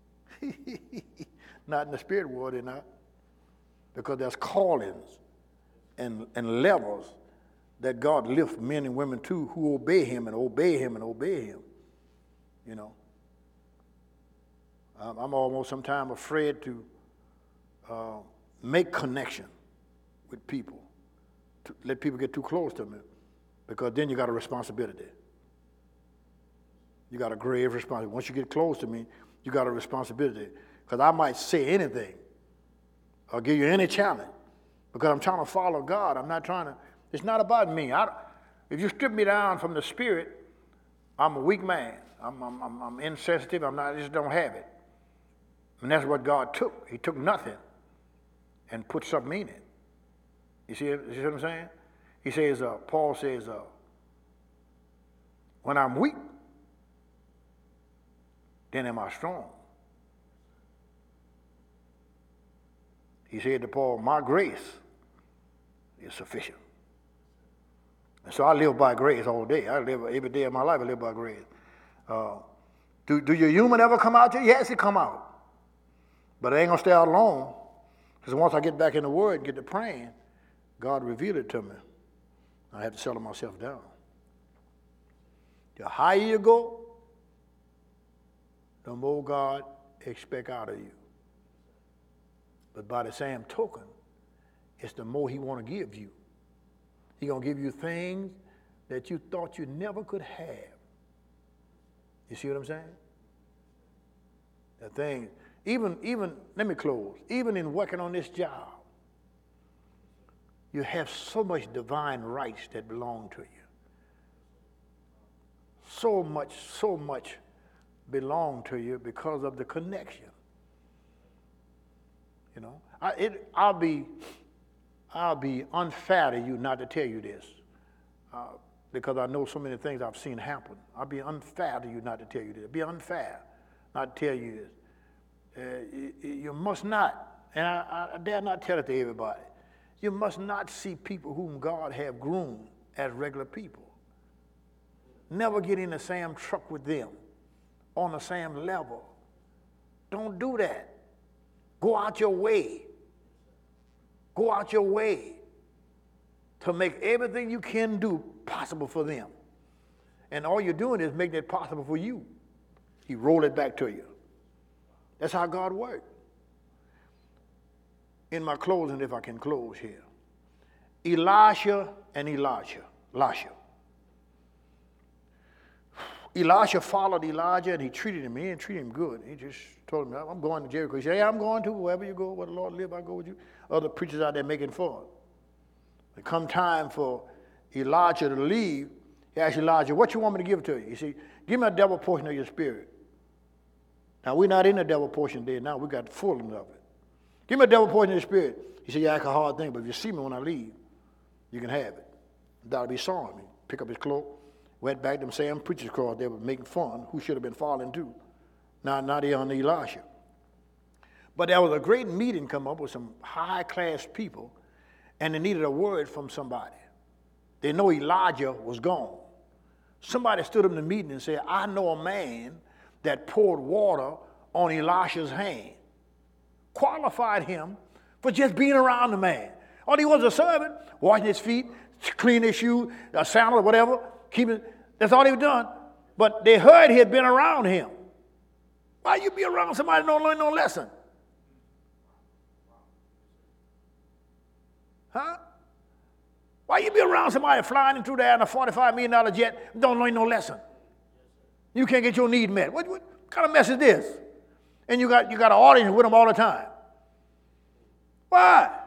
Not in the spirit world, they're not. Because there's callings and levels that God lifts men and women to who obey him and obey him and obey him. You know. I'm almost sometimes afraid to make connection with people. To let people get too close to me, because then you got a responsibility. You got a grave responsibility. Once you get close to me, you got a responsibility, because I might say anything or give you any challenge, because I'm trying to follow God. I'm not trying to. It's not about me. If you strip me down from the spirit, I'm a weak man. I'm insensitive. I just don't have it, and that's what God took. He took nothing and put something in it. You see what I'm saying? He says, Paul says, when I'm weak, then am I strong. He said to Paul, my grace is sufficient. And so I live by grace all day. I live every day of my life, I live by grace. Do your human ever come out to you? Yes, it come out. But it ain't going to stay out long. Because once I get back in the Word and get to praying, God revealed it to me. I had to settle myself down. The higher you go, the more God expects out of you. But by the same token, it's the more he want to give you. He going to give you things that you thought you never could have. You see what I'm saying? The thing, even, let me close, even in working on this job, you have so much divine rights that belong to you. So much belong to you because of the connection. You know, I'll be unfair to you not to tell you this, because I know so many things I've seen happen. I'll be unfair to you not to tell you this. It'd be unfair not to tell you this. You must not, and I dare not tell it to everybody, you must not see people whom God have groomed as regular people. Never get in the same truck with them, on the same level. Don't do that. Go out your way. Go out your way to make everything you can do possible for them. And all you're doing is making it possible for you. He roll it back to you. That's how God works. In my closing, if I can close here, Elisha and Elisha. Elisha followed Elijah and he treated him. He didn't treat him good. He just told him, I'm going to Jericho. He said, yeah, I'm going to. Wherever you go, where the Lord live, I go with you. Other preachers out there making fun. It come time for Elijah to leave, he asked Elijah, what you want me to give to you? He said, give me a double portion of your spirit. Now, we're not in the double portion there now. We got fullness of it. Give me a double portion of your spirit. He said, yeah, that's a hard thing, but if you see me when I leave, you can have it. That'll be saw him. Pick up his cloak, went back to them same preachers cross. They were making fun. Who should have been falling too? Now they're on Elisha. But there was a great meeting come up with some high-class people, and they needed a word from somebody. They know Elijah was gone. Somebody stood up in the meeting and said, I know a man that poured water on Elisha's hand. Qualified him for just being around the man. All he was a servant, washing his feet, cleaning his shoes, a sandal or whatever, that's all he was doing. But they heard he had been around him. Why you be around somebody that don't learn no lesson? Huh? Why you be around somebody flying in through there in a $45 million jet and don't learn no lesson? You can't get your need met. What kind of mess is this? And you got an audience with them all the time. Why?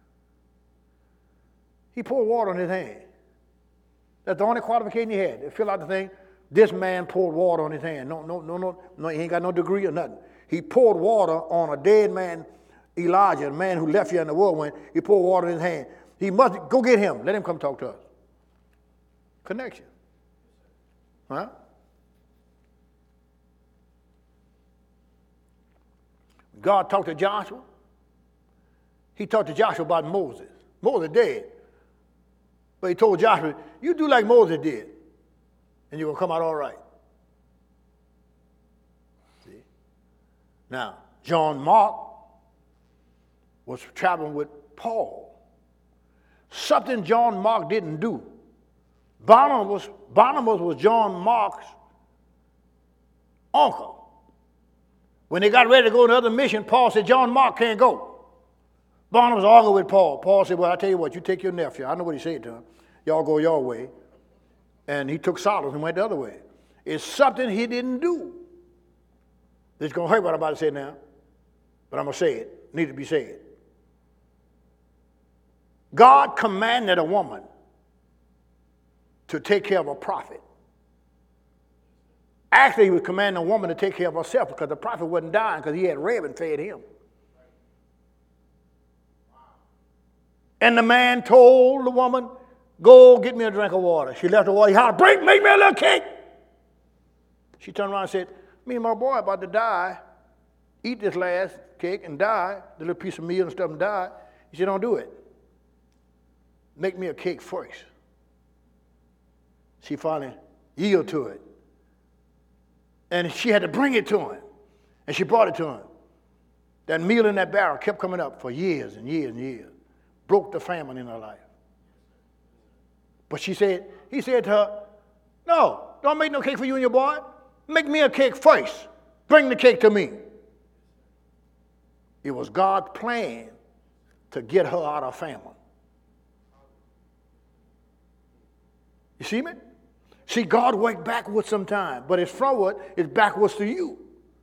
He poured water on his hand. That's the only qualification he had. To fill out the thing, this man poured water on his hand. No, he ain't got no degree or nothing. He poured water on a dead man, Elijah, a man who left here in the whirlwind. He poured water in his hand. He must go get him. Let him come talk to us. Connection. Huh? God talked to Joshua. He talked to Joshua about Moses. Moses dead. But he told Joshua, you do like Moses did, and you're going to come out all right. See? Now, John Mark was traveling with Paul. Something John Mark didn't do. Barnabas was John Mark's uncle. When they got ready to go on another mission, Paul said, John Mark can't go. Barnabas argued with Paul. Paul said, well, I tell you what, you take your nephew. I know what he said to him. Y'all go your way. And he took Silas and went the other way. It's something he didn't do. It's going to hurt what I'm about to say now, but I'm going to say it. Need to be said. God commanded a woman to take care of a prophet. Actually, he was commanding a woman to take care of herself because the prophet wasn't dying because he had read and fed him. And the man told the woman, go get me a drink of water. She left the water. He hollered, make me a little cake. She turned around and said, me and my boy are about to die. Eat this last cake and die. The little piece of meal and stuff and die. He said, don't do it. Make me a cake first. She finally yielded to it. And she had to bring it to him. And she brought it to him. That meal in that barrel kept coming up for years and years and years. Broke the famine in her life. But he said to her, no, don't make no cake for you and your boy. Make me a cake first. Bring the cake to me. It was God's plan to get her out of famine. You see me? See, God worked backwards sometimes, but it's forward, it's backwards to you.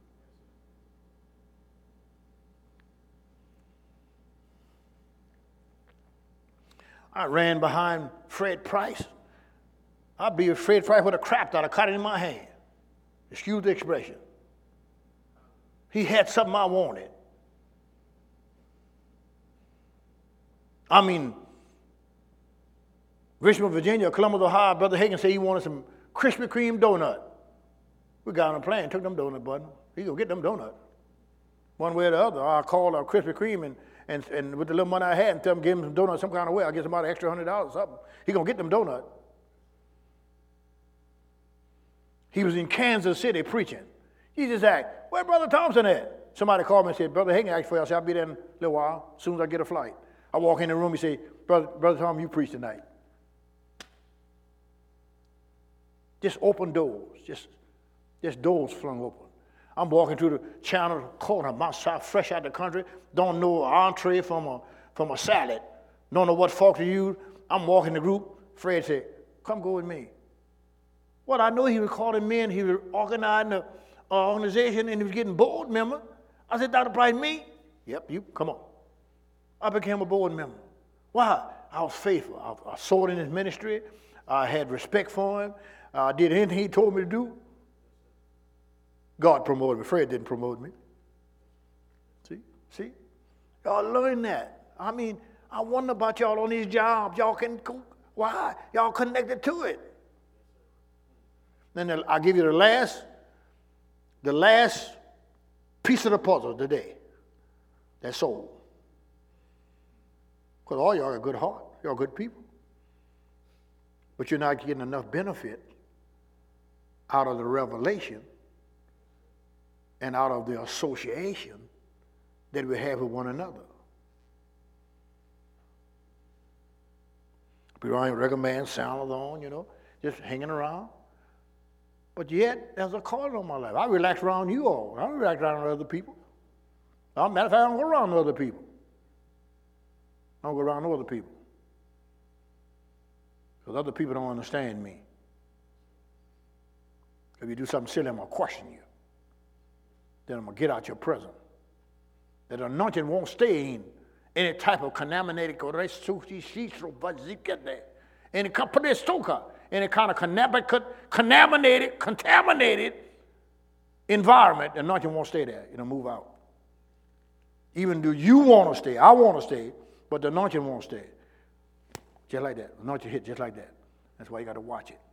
I ran behind Fred Price. I'd be Fred Price with a crap that I caught it in my hand. Excuse the expression. He had something I wanted. I mean, Richmond, Virginia, Columbus, Ohio, Brother Hagin said he wanted some Krispy Kreme donut. We got on a plane, took them donut button. He go get them donuts. One way or the other. I called Krispy Kreme and with the little money I had and tell him give him some donuts some kind of way. I get him about an extra $100 or something. He gonna get them donuts. He was in Kansas City preaching. He just asked, where Brother Thompson at? Somebody called me and said, Brother Hagin asked for you. I said, I'll be there in a little while, as soon as I get a flight. I walk in the room, he said, Brother Tom, you preach tonight. Just open doors, just doors flung open. I'm walking through the China corner, myself fresh out the country, don't know an entree from a salad, don't know what fork to use. I'm walking the group. Fred said, come go with me. Well, I know he was calling men, he was organizing the organization, and he was getting board member. I said, Dr. Price, me? Yep, you, come on. I became a board member. Why? I was faithful. I sold in his ministry. I had respect for him. I did anything he told me to do. God promoted me. Fred didn't promote me. See? Y'all learn that. I mean, I wonder about y'all on these jobs. Y'all can go, why? Y'all connected to it. Then I'll give you the last piece of the puzzle today. That's soul. Because all y'all got a good heart. Y'all good people. But you're not getting enough benefit out of the revelation and out of the association that we have with one another. People aren't regular man, sandals on, just hanging around. But yet, there's a calling on my life. I relax around you all. I don't relax around other people. As a matter of fact, I don't go around other people. I don't go around other people. Because other people don't understand me. If you do something silly, I'm going to question you. Then I'm going to get out your presence. That anointing won't stay in any type of contaminated, any kind of contaminated environment, the anointing won't stay there. It'll move out. Even do you want to stay, I want to stay, but the anointing won't stay. Just like that. Anointing hit just like that. That's why you got to watch it.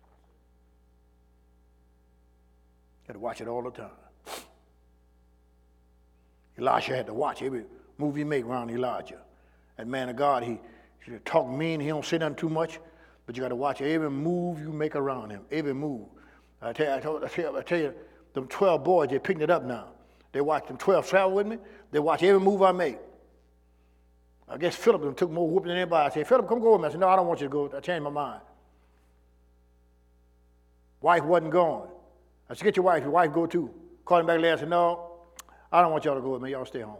You got to watch it all the time. Elisha had to watch every move he make around Elijah. That man of God, he talk mean, he don't say nothing too much, but you got to watch every move you make around him, every move. I tell you, them 12 boys, they picked it up now. They watched them 12 travel with me. They watch every move I make. I guess Philip took more whooping than anybody. I said, Philip, come go with me. I said, no, I don't want you to go. I changed my mind. Wife wasn't going. I said, get your wife. Your wife go too. Called him back later. I said, no, I don't want y'all to go with me. Y'all stay home.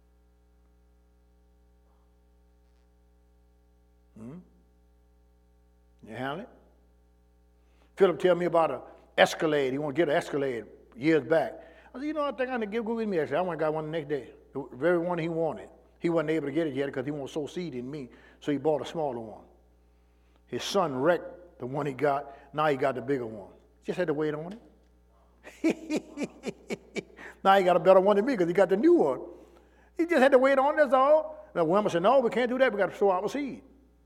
You handle it? Philip tell me about an Escalade. He want to get an Escalade years back. I said, I think I'm going to go with me. I said, I went and got one the next day. The very one he wanted. He wasn't able to get it yet because he won't sow seed in me, so he bought a smaller one. His son wrecked the one he got. Now he got the bigger one. Just had to wait on it. Now he got a better one than me because he got the new one. He just had to wait on it, that's all. The woman said, no, we can't do that. We got to sow our seed.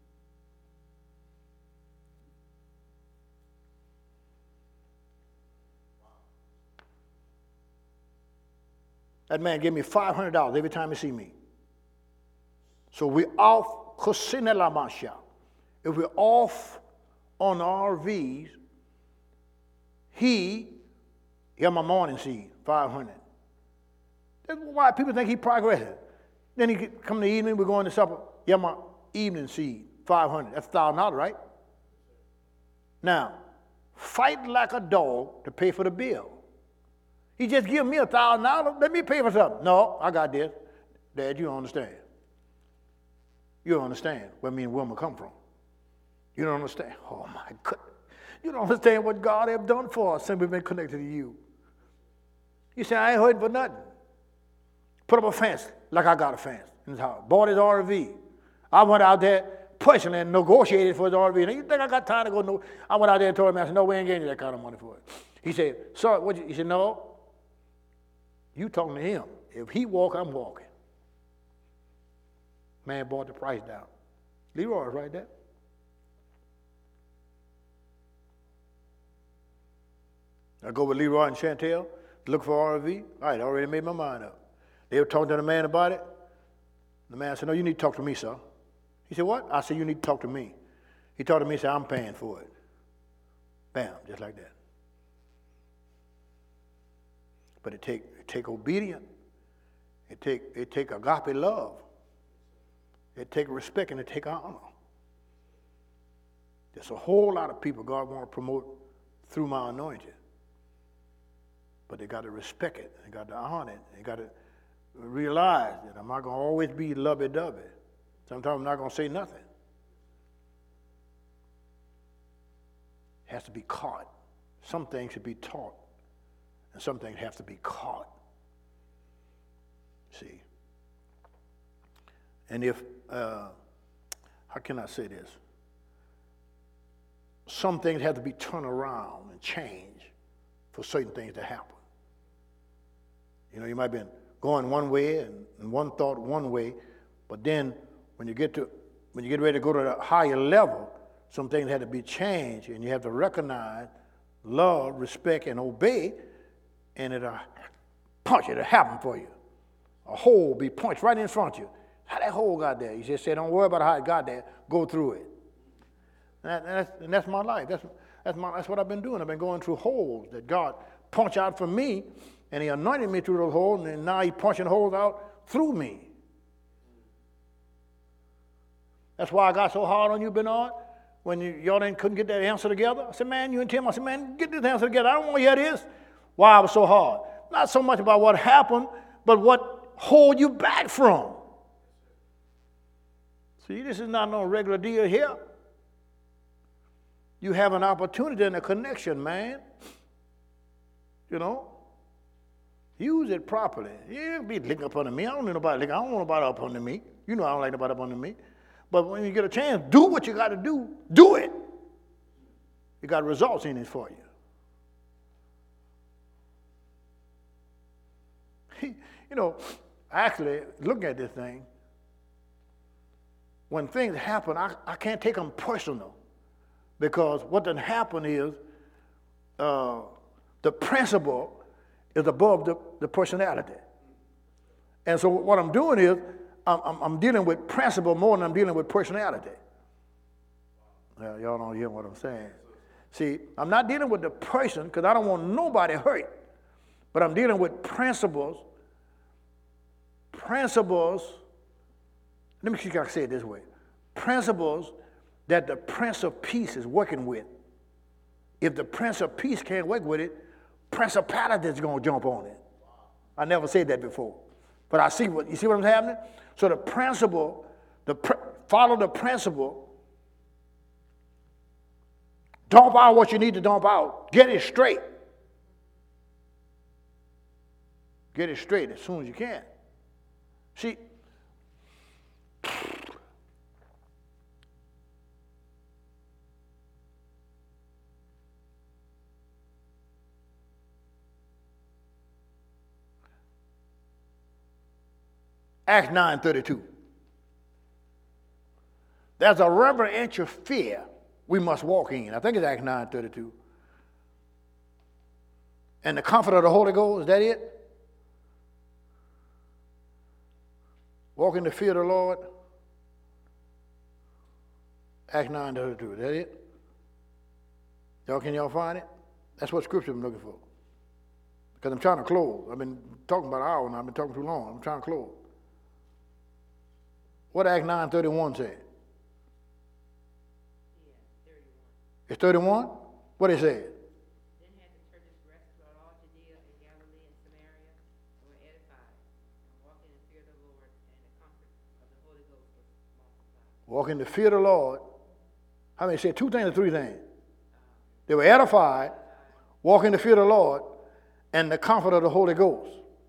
That man gave me $500 every time he see me. So we're off, if we're off on RVs, he got my morning seed, $500. That's why people think he progressing. Then he come in the evening, we're going to supper, yeah, my evening seed, $500. That's $1,000, right? Now, fight like a dog to pay for the bill. He just give me $1,000, let me pay for something. No, I got this. Dad, you don't understand. You don't understand where me and Wilma come from. You don't understand. Oh, my goodness. You don't understand what God have done for us since we've been connected to you. You say, I ain't hurting for nothing. Put up a fence like I got a fence in his house. Bought his RV. I went out there personally and negotiated for his RV. And you think I got time to go? No. I went out there and told him, I said, no, we ain't getting you that kind of money for it. He said, sir, he said, no. You talking to him. If he walk, I'm walking. Man brought the price down. Leroy's right there. I go with Leroy and Chantel to look for RV. All right, I already made my mind up. They were talking to the man about it. The man said, no, you need to talk to me, sir. He said, what? I said, you need to talk to me. He talked to me and said, I'm paying for it. Bam, just like that. But it take obedience. It take agape love. It take respect and it take honor. There's a whole lot of people God want to promote through my anointing. But they got to respect it. They got to honor it. They got to realize that I'm not going to always be lovey-dovey. Sometimes I'm not going to say nothing. It has to be caught. Some things should be taught. And some things have to be caught. See? And if, how can I say this? Some things have to be turned around and changed for certain things to happen. You know, you might have been going one way and one thought one way, but then when you get ready to go to a higher level, some things have to be changed, and you have to recognize, love, respect, and obey, and it'll happen for you. A hole will be punched right in front of you. How that hole got there? You just say, don't worry about how it got there. Go through it. And that's my life. That's what I've been doing. I've been going through holes that God punched out for me, and he anointed me through those holes, and now he's punching holes out through me. That's why I got so hard on you, Bernard, when y'all couldn't get that answer together. I said, man, you and Tim, I said, man, get this answer together. I don't want to hear this. Why I was so hard. Not so much about what happened, but what hold you back from. See, this is not no regular deal here. You have an opportunity and a connection, man. You know? Use it properly. You don't be licking up under me. I don't need nobody licking. I don't want nobody up under me. You know I don't like nobody up under me. But when you get a chance, do what you got to do. Do it. You got results in it for you. You know, actually, looking at this thing, when things happen, I can't take them personal, because what done happen is the principle is above the personality. And so what I'm doing is I'm dealing with principle more than I'm dealing with personality. Well, y'all don't hear what I'm saying. See, I'm not dealing with the person because I don't want nobody hurt, but I'm dealing with principles. Let me see if I can say it this way. Principles that the Prince of Peace is working with. If the Prince of Peace can't work with it, principality is going to jump on it. I never said that before. But you see what's happening? So the principle, follow the principle. Dump out what you need to dump out. Get it straight. Get it straight as soon as you can. See, Acts 9:32. There's a reverential fear we must walk in. I think it's Acts 9:32. And the comfort of the Holy Ghost, is that it? Walk in the fear of the Lord. Acts 9:32. Is that it? Can y'all find it? That's what scripture I'm looking for. Because I'm trying to close. I've been talking about an hour and I've been talking too long. I'm trying to close. What Acts 9:31 say? Yeah, 31. It's 31? What it say? Then had the churches rest throughout all Judea and Galilee and Samaria, and were edified, and walked in the fear of the Lord, and the comfort of the Holy Ghost was multiplied. Walk in the fear of the Lord. How many say 2 things or 3 things? They were edified, walk in the fear of the Lord, and the comfort of the Holy Ghost.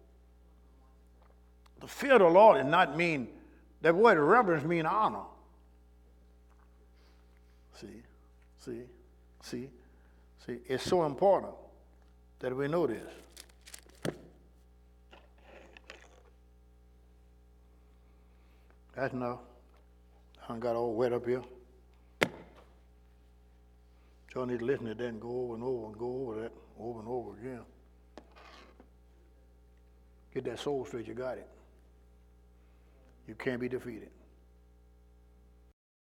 The fear of the Lord does not mean, that word reverence means honor. See, it's so important that we know this. That's enough. I done got all wet up here. Y'all need to listen to that and go over and over and go over that over and over again. Get that soul straight, you got it. You can't be defeated.